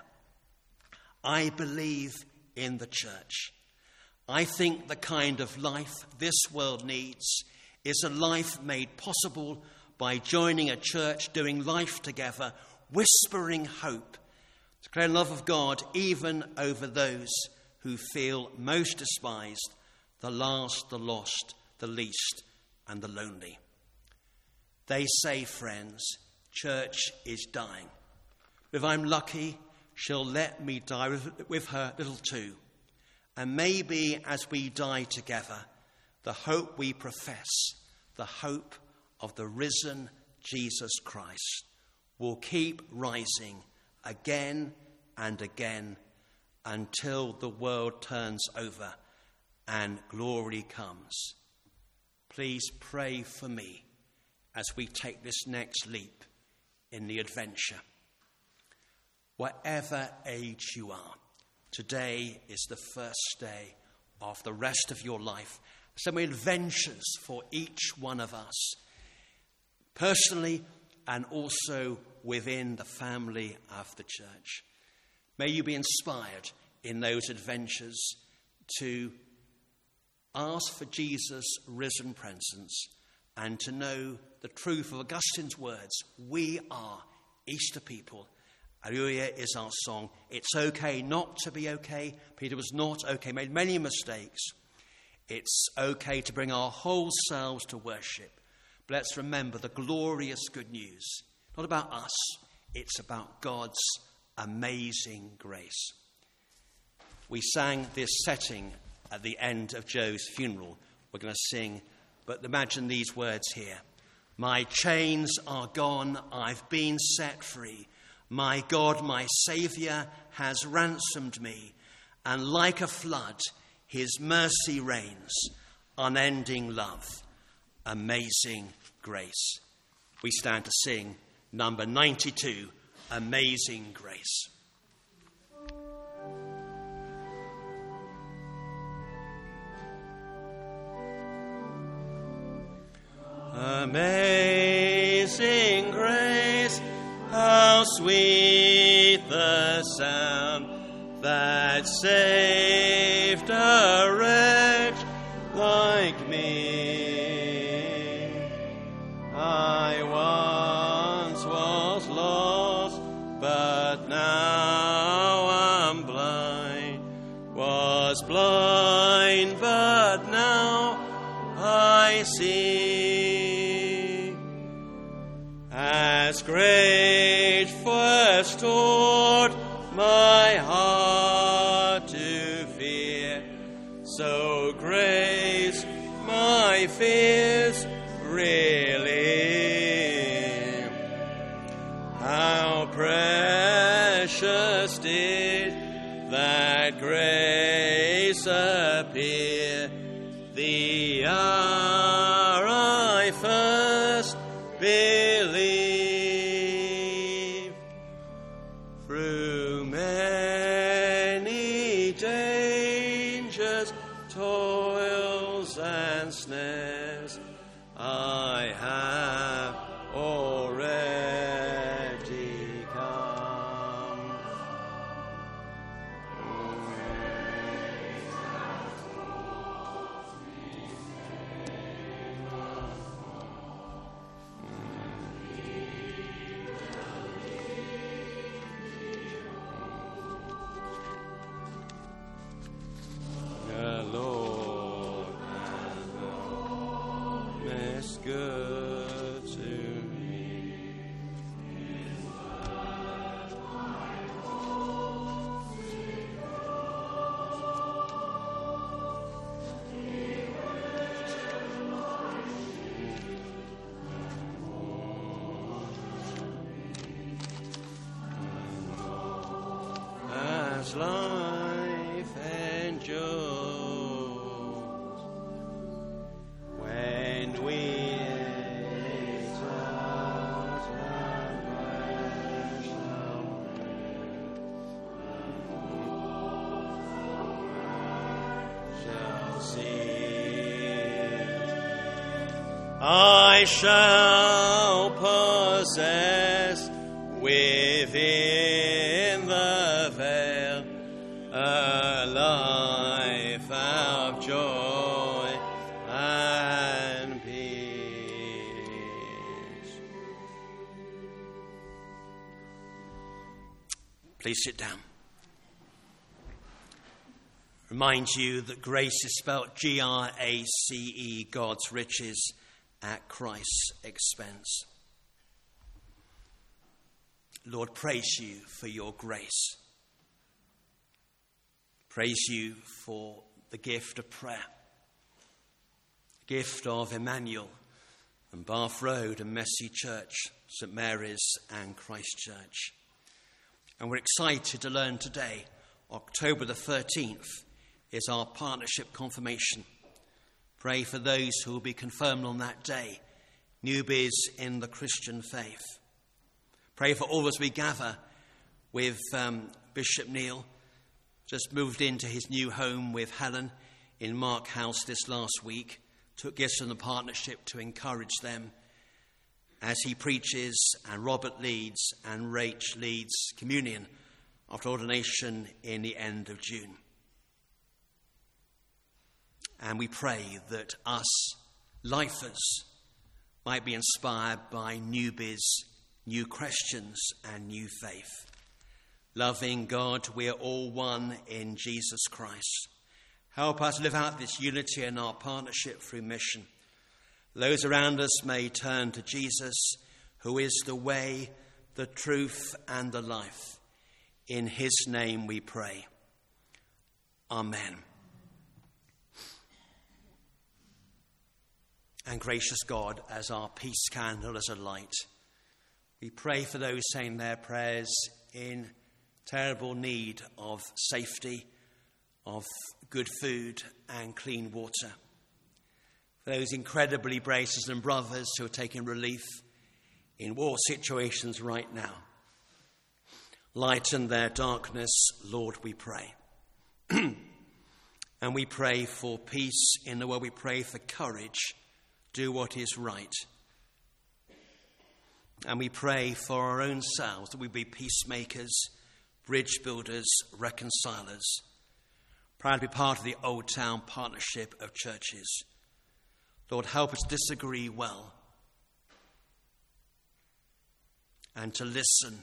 [SPEAKER 4] I believe in the church. I think the kind of life this world needs is a life made possible by joining a church, doing life together, whispering hope, declaring love of God even over those who feel most despised, the last, the lost, the least, and the lonely. They say, friends, church is dying. If I'm lucky, she'll let me die with, with her little too. And maybe as we die together, the hope we profess, the hope of the risen Jesus Christ, will keep rising again and again until the world turns over and glory comes. Please pray for me as we take this next leap in the adventure. Whatever age you are, today is the first day of the rest of your life. So many adventures for each one of us, personally and also within the family of the church. May you be inspired in those adventures to ask for Jesus' risen presence and to know the truth of Augustine's words. We are Easter people. Alleluia is our song. It's okay not to be okay. Peter was not okay, made many mistakes. It's okay to bring our whole selves to worship. But let's remember the glorious good news. Not about us. It's about God's amazing grace. We sang this setting at the end of Joe's funeral. We're going to sing, but imagine these words here. My chains are gone. I've been set free. My God, my Saviour, has ransomed me, and like a flood, his mercy reigns, unending love, amazing grace. We stand to sing number ninety-two, Amazing Grace. Amazing grace, how sweet the sound that saved a wretch like me. I once was lost, but now I'm blind. Was blind, but now I see. As great first taught my heart to fear, so great life is really. How precious did that grace appear the hour I first believed. Through many dangers, toils and snares, I have already come. The Lord is good to me. As life endures, when we exalt and praise shall cease, I shall possess within the veil a life of joy and peace. Please sit down. Remind you that grace is spelt G R A C E, God's riches at Christ's expense. Lord, praise you for your grace. Praise you for the gift of prayer, gift of Emmanuel and Bath Road and Messy Church, St Mary's and Christ Church. And we're excited to learn today, October the thirteenth, is our partnership confirmation. Pray for those who will be confirmed on that day, newbies in the Christian faith. Pray for all as we gather with um, Bishop Neil, just moved into his new home with Helen in Mark House this last week, took gifts from the partnership to encourage them as he preaches and Robert leads and Rach leads communion after ordination in the end of June. And we pray that us lifers might be inspired by newbies, new questions and new faith. Loving God, we are all one in Jesus Christ. Help us live out this unity in our partnership through mission. Those around us may turn to Jesus, who is the way, the truth and the life. In his name we pray. Amen. And gracious God, as our peace candle, as a light, we pray for those saying their prayers in terrible need of safety, of good food and clean water. For those incredibly brave sisters and brothers who are taking relief in war situations right now. Lighten their darkness, Lord, we pray. And we pray for peace in the world. We pray for courage. Do what is right. And we pray for our own selves that we be peacemakers, bridge builders, reconcilers. Proud to be part of the Old Town Partnership of Churches. Lord, help us disagree well and to listen.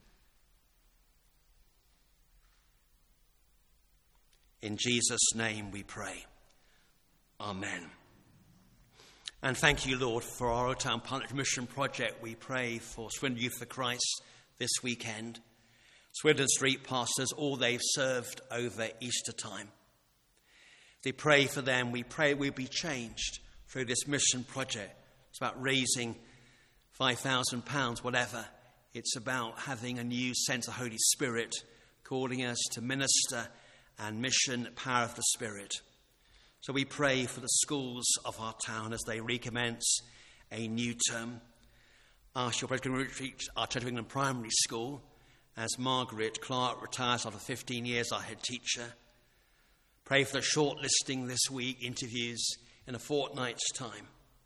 [SPEAKER 4] In Jesus' name we pray. Amen. And thank you, Lord, for our Old Town Partnership Mission Project. We pray for Swindon Youth for Christ this weekend. Swindon Street pastors, all they've served over Easter time. They pray for them. We pray we'll be changed through this mission project. It's about raising five thousand pounds, whatever. It's about having a new sense of Holy Spirit, calling us to minister and mission, power of the Spirit. So we pray for the schools of our town as they recommence a new term. Ask your Presbyterian Retreat, our Church of England primary school, as Margaret Clark retires after fifteen years, our head teacher. Pray for the shortlisting this week, interviews in a fortnight's time.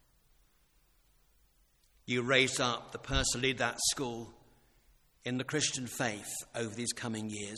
[SPEAKER 4] You raise up the person to lead that school in the Christian faith over these coming years.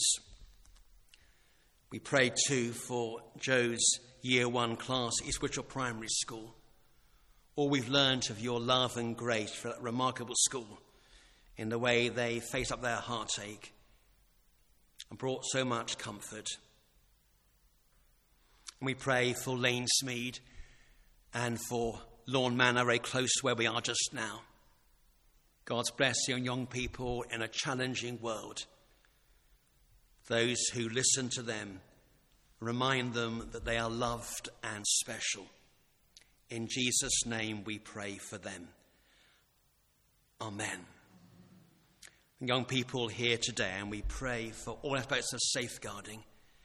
[SPEAKER 4] We pray too for Joe's year one class at East Whitchell Primary School. All we've learned of your love and grace for that remarkable school in the way they face up their heartache and brought so much comfort. And we pray for Lane Smead and for Lawn Manor, very close to where we are just now. God's blessing on young people in a challenging world. Those who listen to them, remind them that they are loved and special. In Jesus' name we pray for them. Amen. Young people here today, and we pray for all aspects of safeguarding.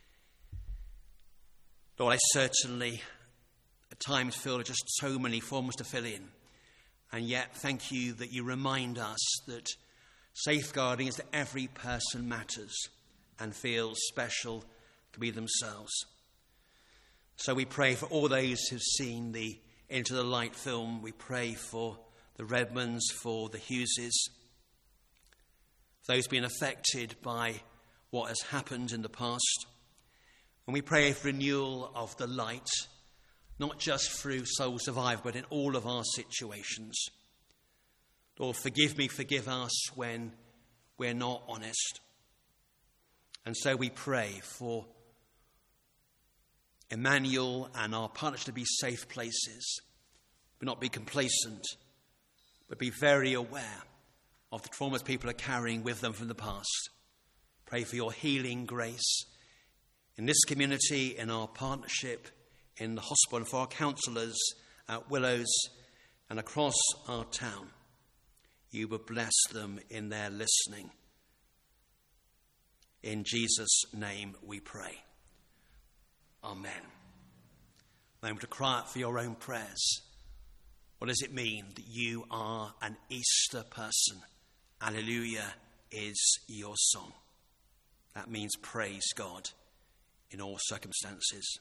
[SPEAKER 4] Lord, I certainly at times feel there are just so many forms to fill in. And yet, thank you that you remind us that safeguarding is that every person matters and feels special to be themselves. So we pray for all those who've seen the Into the Light film. We pray for the Redmonds, for the Hugheses, those being affected by what has happened in the past. And we pray for renewal of the light, not just through Soul Survive, but in all of our situations. Lord, forgive me, forgive us when we're not honest. And so we pray for Emmanuel and our partners to be safe places, but not be complacent, but be very aware of the traumas people are carrying with them from the past. Pray for your healing grace in this community, in our partnership, in the hospital, and for our counsellors at Willows and across our town. You will bless them in their listening. In Jesus' name we pray. Amen. Moment to cry out for your own prayers. What does it mean that you are an Easter person? Alleluia is your song. That means praise God in all circumstances.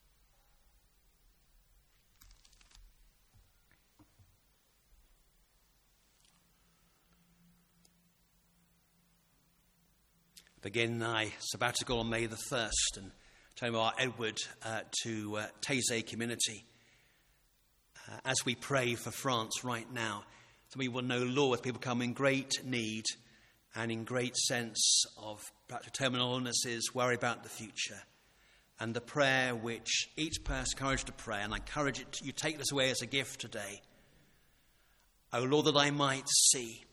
[SPEAKER 4] Begin my sabbatical on May the first and turn our Edward uh, to uh, Taizé community. Uh, as we pray for France right now, so we will know, Lord, people come in great need and in great sense of perhaps terminal illnesses, worry about the future. And the prayer which each person encouraged to pray, and I encourage it, you take this away as a gift today. O Lord, that I might see,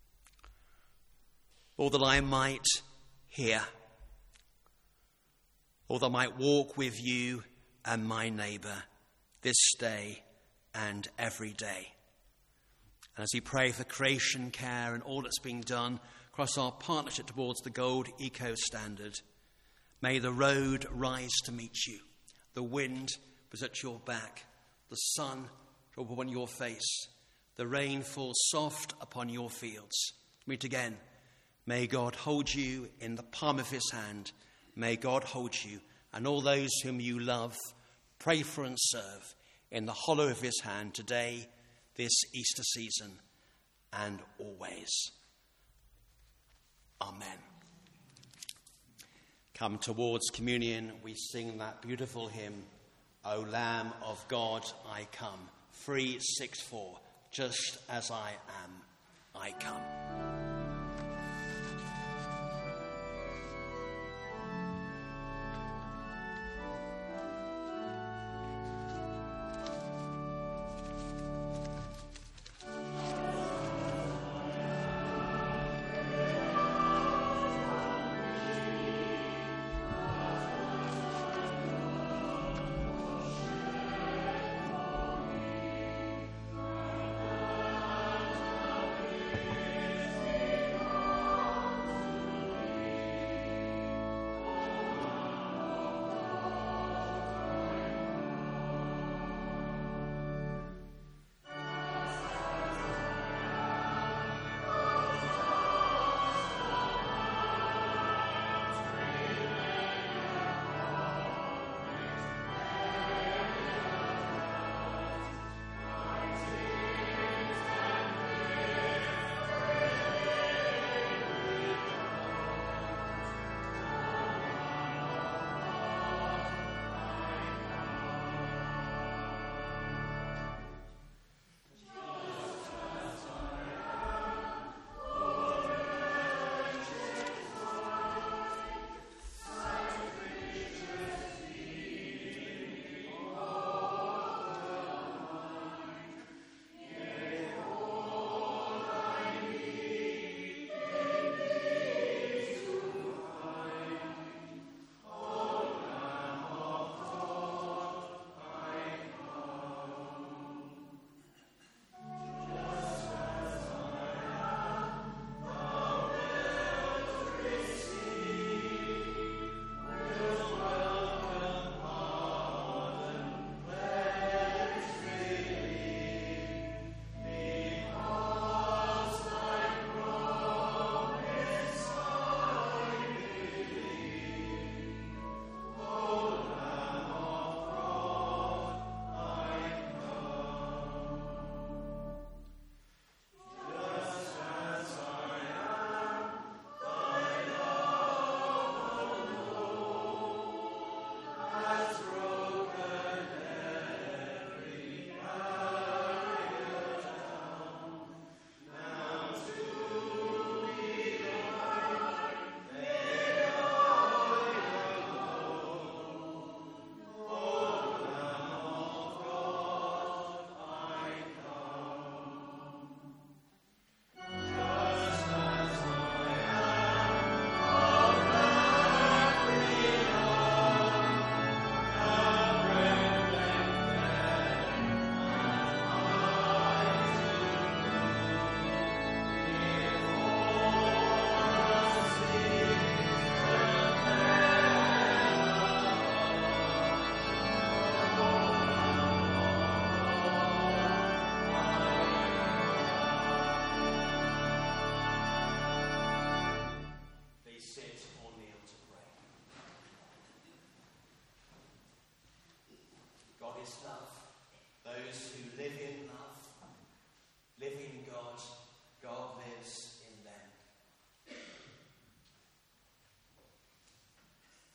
[SPEAKER 4] Lord, that I might hear, Lord, that I might walk with you and my neighbour this day and every day. And as we pray for creation care and all that's being done across our partnership towards the Gold Eco Standard, may the road rise to meet you. The wind was at your back. The sun shall be upon your face. The rain falls soft upon your fields. Meet again. May God hold you in the palm of his hand. May God hold you and all those whom you love, pray for and serve in the hollow of his hand today, this Easter season, and always. Amen. Come towards communion, we sing that beautiful hymn, O Lamb of God, I come. three six four, just as I am, I come.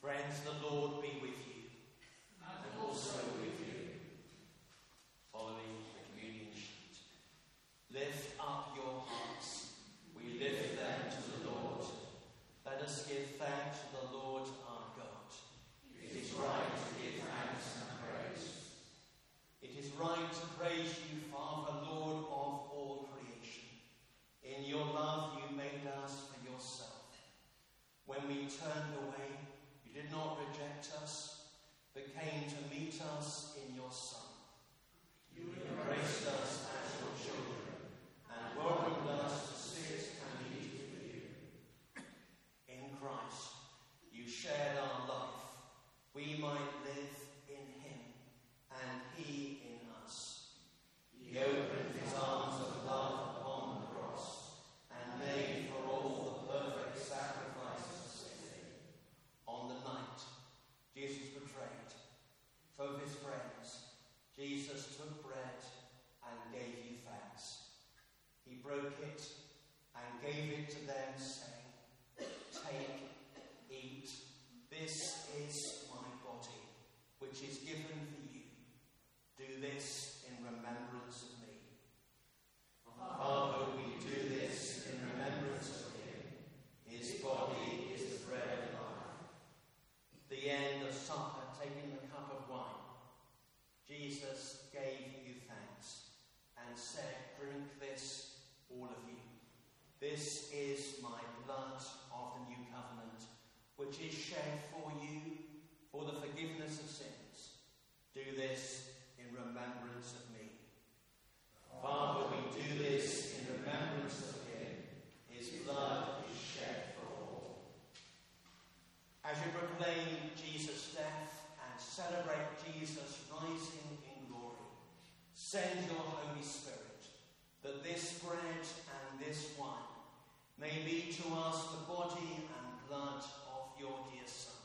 [SPEAKER 2] Friends, the Lord be with you.
[SPEAKER 5] And also with you.
[SPEAKER 2] Following the communion sheet. Lift up your hearts. We lift them to the Lord. Let us give thanks to the Lord our God.
[SPEAKER 5] It is right to give thanks and praise.
[SPEAKER 2] It is right to praise you, Father, Lord of all creation. In your love you made us for yourself. When we turned away, you did not reject us, but came to meet us in your Son. You embraced us as your children and welcomed us to sit and eat with you. In Christ, you shared our life. We might live in him and he in us. He opened his arms of love upon the cross and made for all the perfect sacrifice of sin. On the night Jesus betrayed, for his friends, Jesus took bread and gave you thanks. He broke it and gave it to them, saying, "Take, eat, this is my body, which is given for you. Do this in remembrance of me." Father, we do this in remembrance of him. His body is the bread of life. At the end of supper, taking the cup of wine, Jesus gave you thanks and said, "Drink this, all of you. This is my blood of the new covenant, which is shed for you for the forgiveness of sins. Do this in remembrance of me." Father, we do this in remembrance of him. His blood is shed for all. As you proclaim Jesus' death and celebrate Jesus rising in glory, send your Holy Spirit, that this bread and this wine may be to us the body and blood of your dear Son.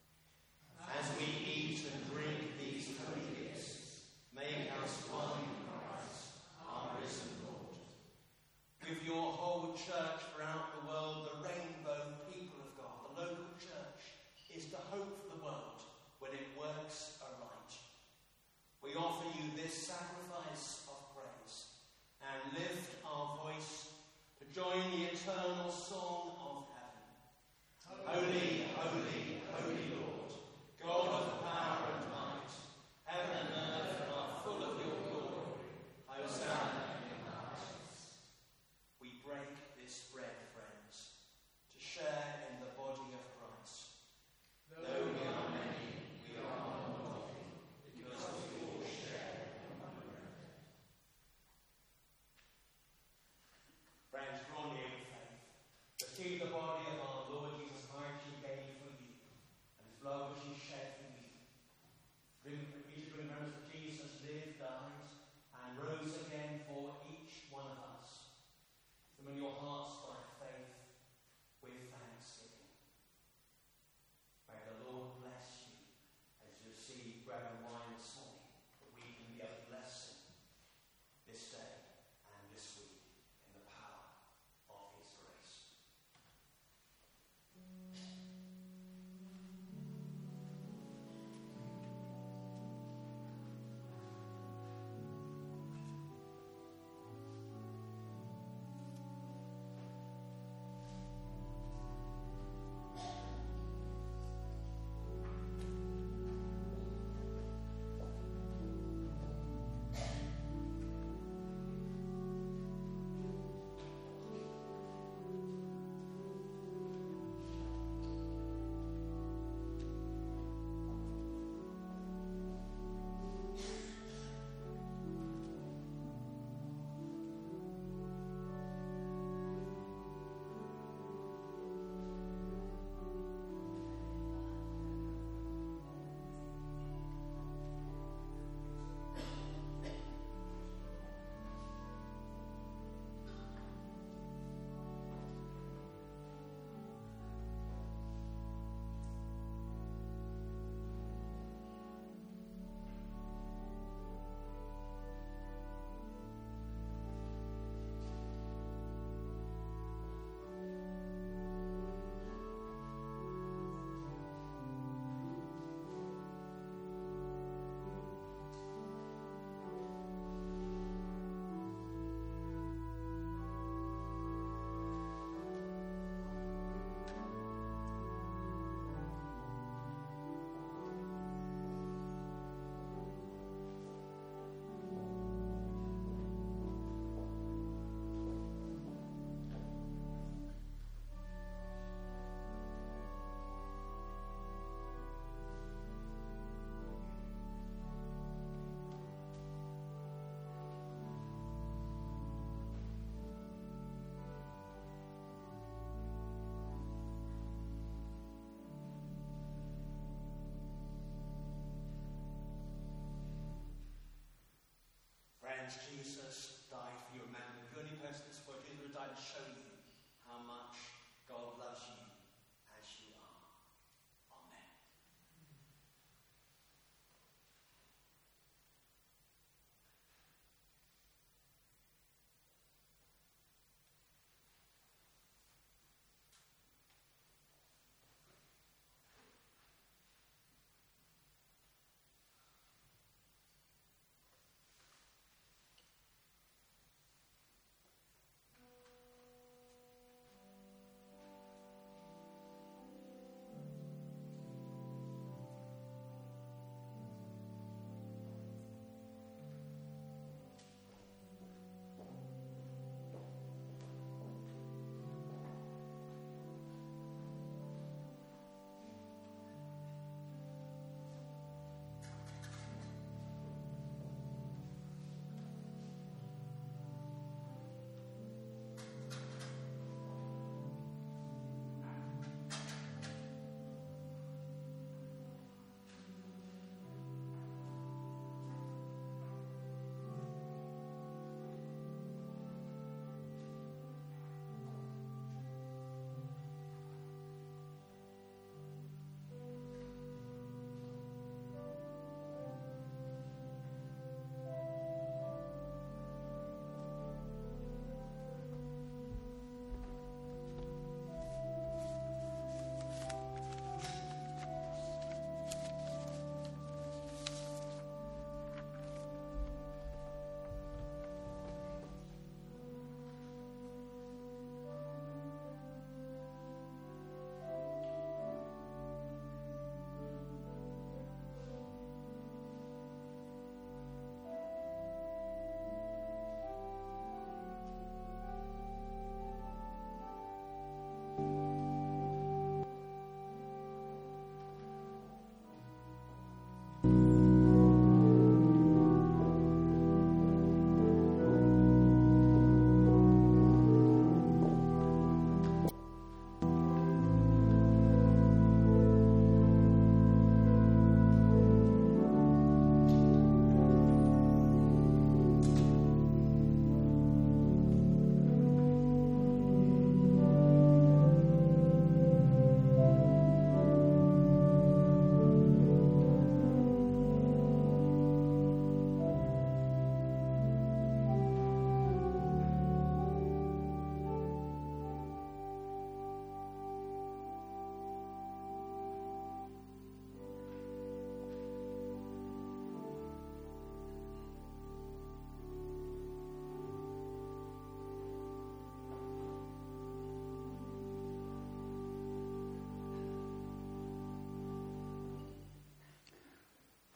[SPEAKER 2] As we eat and drink these holy gifts, make us one in Christ, our risen Lord. With your whole church throughout the world, the rainbow people of God, the local church, is the hope for the world when it works aright. We offer you this sacrifice of praise and lift our voice to join the eternal song of heaven. Holy, holy, holy Lord, God of power and might, heaven and earth are full of your glory. Hosanna in the highest. We break this bread, friends, to share in the body of Christ. Though we are many, we are one body, because we all share in one bread. Friends, draw near with faith. The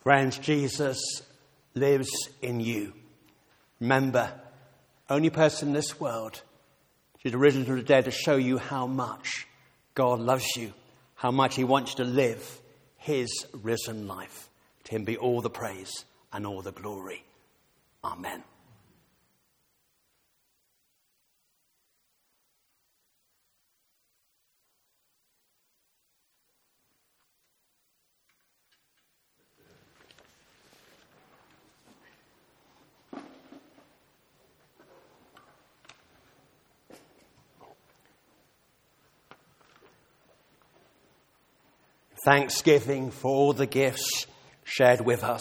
[SPEAKER 4] Friends, Jesus lives in you. Remember, only person in this world who's risen from the dead to show you how much God loves you, how much he wants you to live his risen life. To him be all the praise and all the glory. Amen. Thanksgiving for all the gifts shared with us.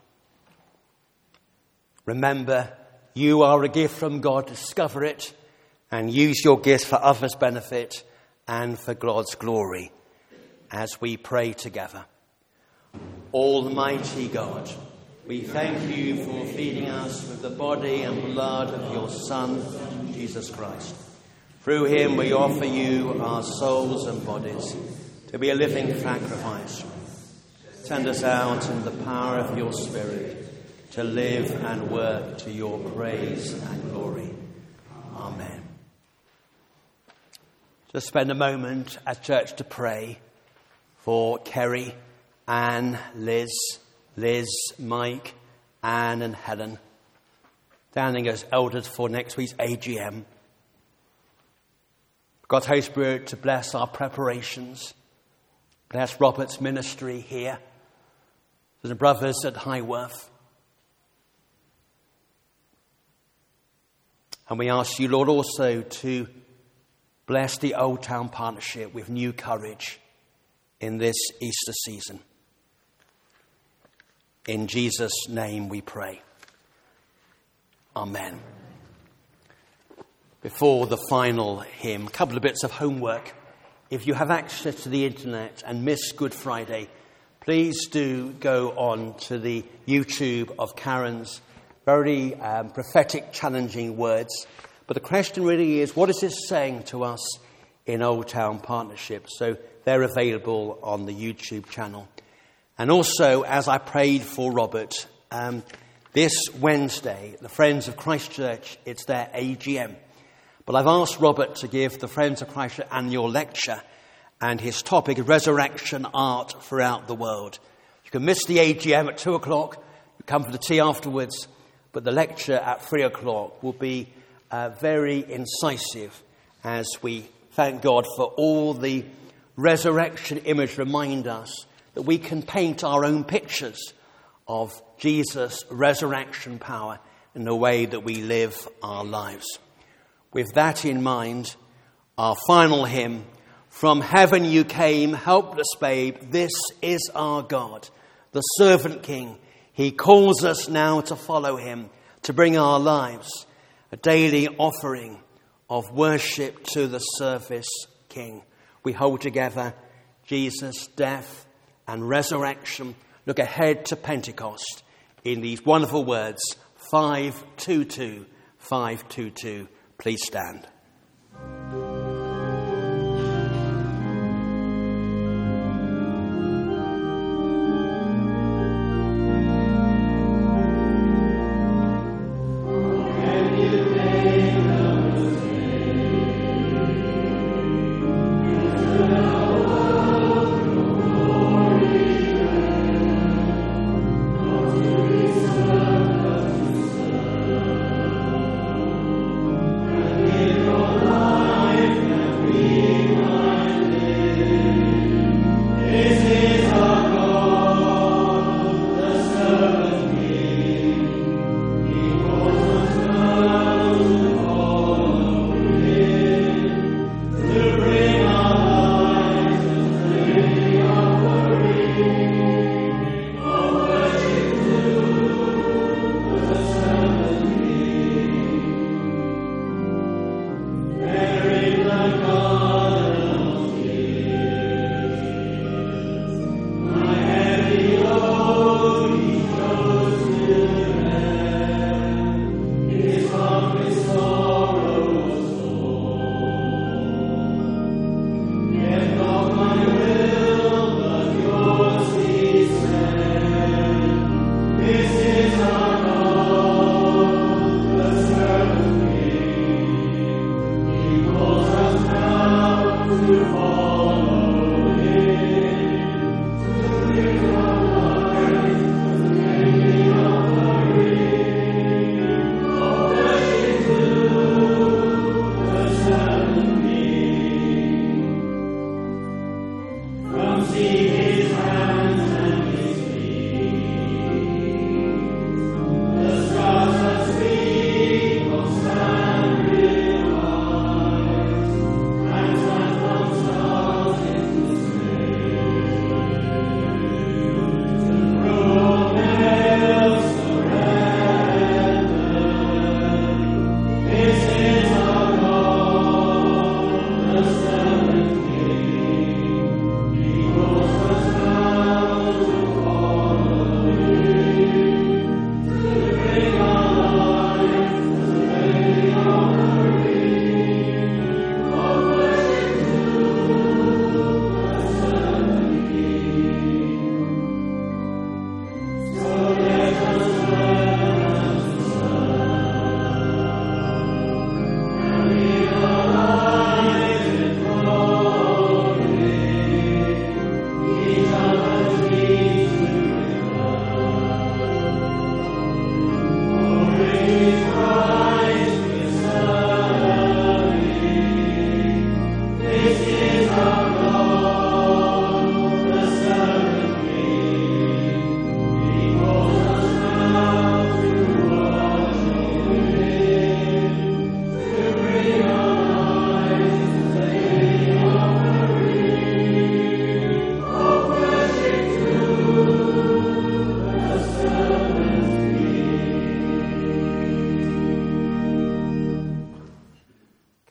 [SPEAKER 4] Remember, you are a gift from God. Discover it and use your gifts for others' benefit and for God's glory as we pray together. Almighty God, we thank you for feeding us with the body and blood of your Son, Jesus Christ. Through him we offer you our souls and bodies to be a living sacrifice. Send us out in the power of your Spirit to live and work to your praise and glory. Amen. Just spend a moment at church to pray for Kerry, Anne, Liz, Liz, Mike, Anne and Helen, standing as elders for next week's A G M. God's Holy Spirit to bless our preparations. Bless Robert's ministry here, to the brothers at Highworth. And we ask you, Lord, also to bless the Old Town Partnership with new courage in this Easter season. In Jesus' name we pray. Amen. Before the final hymn, a couple of bits of homework. If you have access to the internet and miss Good Friday, please do go on to the YouTube of Karen's very um, prophetic, challenging words. But the question really is, what is this saying to us in Old Town Partnership? So they're available on the YouTube channel. And also, as I prayed for Robert, um, this Wednesday, the Friends of Christ Church, it's their A G M. But I've asked Robert to give the Friends of Christ annual lecture, and his topic is resurrection art throughout the world. You can miss the A G M at two o'clock, you come for the tea afterwards, but the lecture at three o'clock will be uh, very incisive as we thank God for all the resurrection images remind us that we can paint our own pictures of Jesus' resurrection power in the way that we live our lives. With that in mind, our final hymn, From Heaven You Came, Helpless Babe, This Is Our God, the Servant King. He calls us now to follow him, to bring our lives a daily offering of worship to the service King. We hold together Jesus' death and resurrection. Look ahead to Pentecost in these wonderful words, five two two, five two two. Please stand.
[SPEAKER 5] Give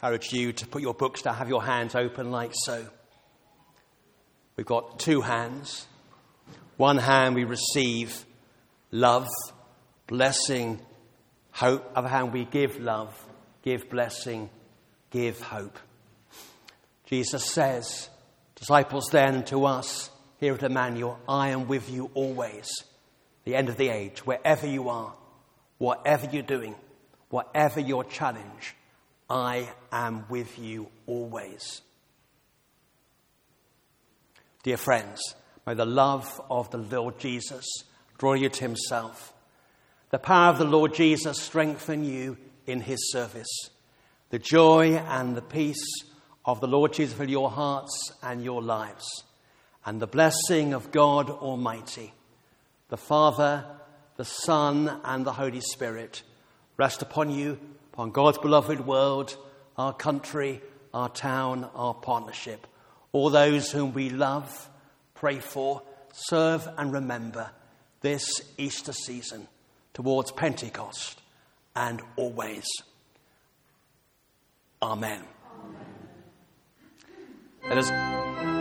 [SPEAKER 4] encourage you to put your books down, have your hands open like so. We've got two hands. One hand we receive love, blessing, hope. Other hand we give love, give blessing, give hope. Jesus says, disciples then to us here at Emmanuel, I am with you always, the end of the age, wherever you are, whatever you're doing, whatever your challenge, I am with you always. Dear friends, may the love of the Lord Jesus draw you to himself. The power of the Lord Jesus strengthen you in his service. The joy and the peace of the Lord Jesus fill your hearts and your lives. And the blessing of God Almighty, the Father, the Son, and the Holy Spirit rest upon you, upon God's beloved world, our country, our town, our partnership, all those whom we love, pray for, serve and remember this Easter season towards Pentecost and always. Amen. Amen. Let us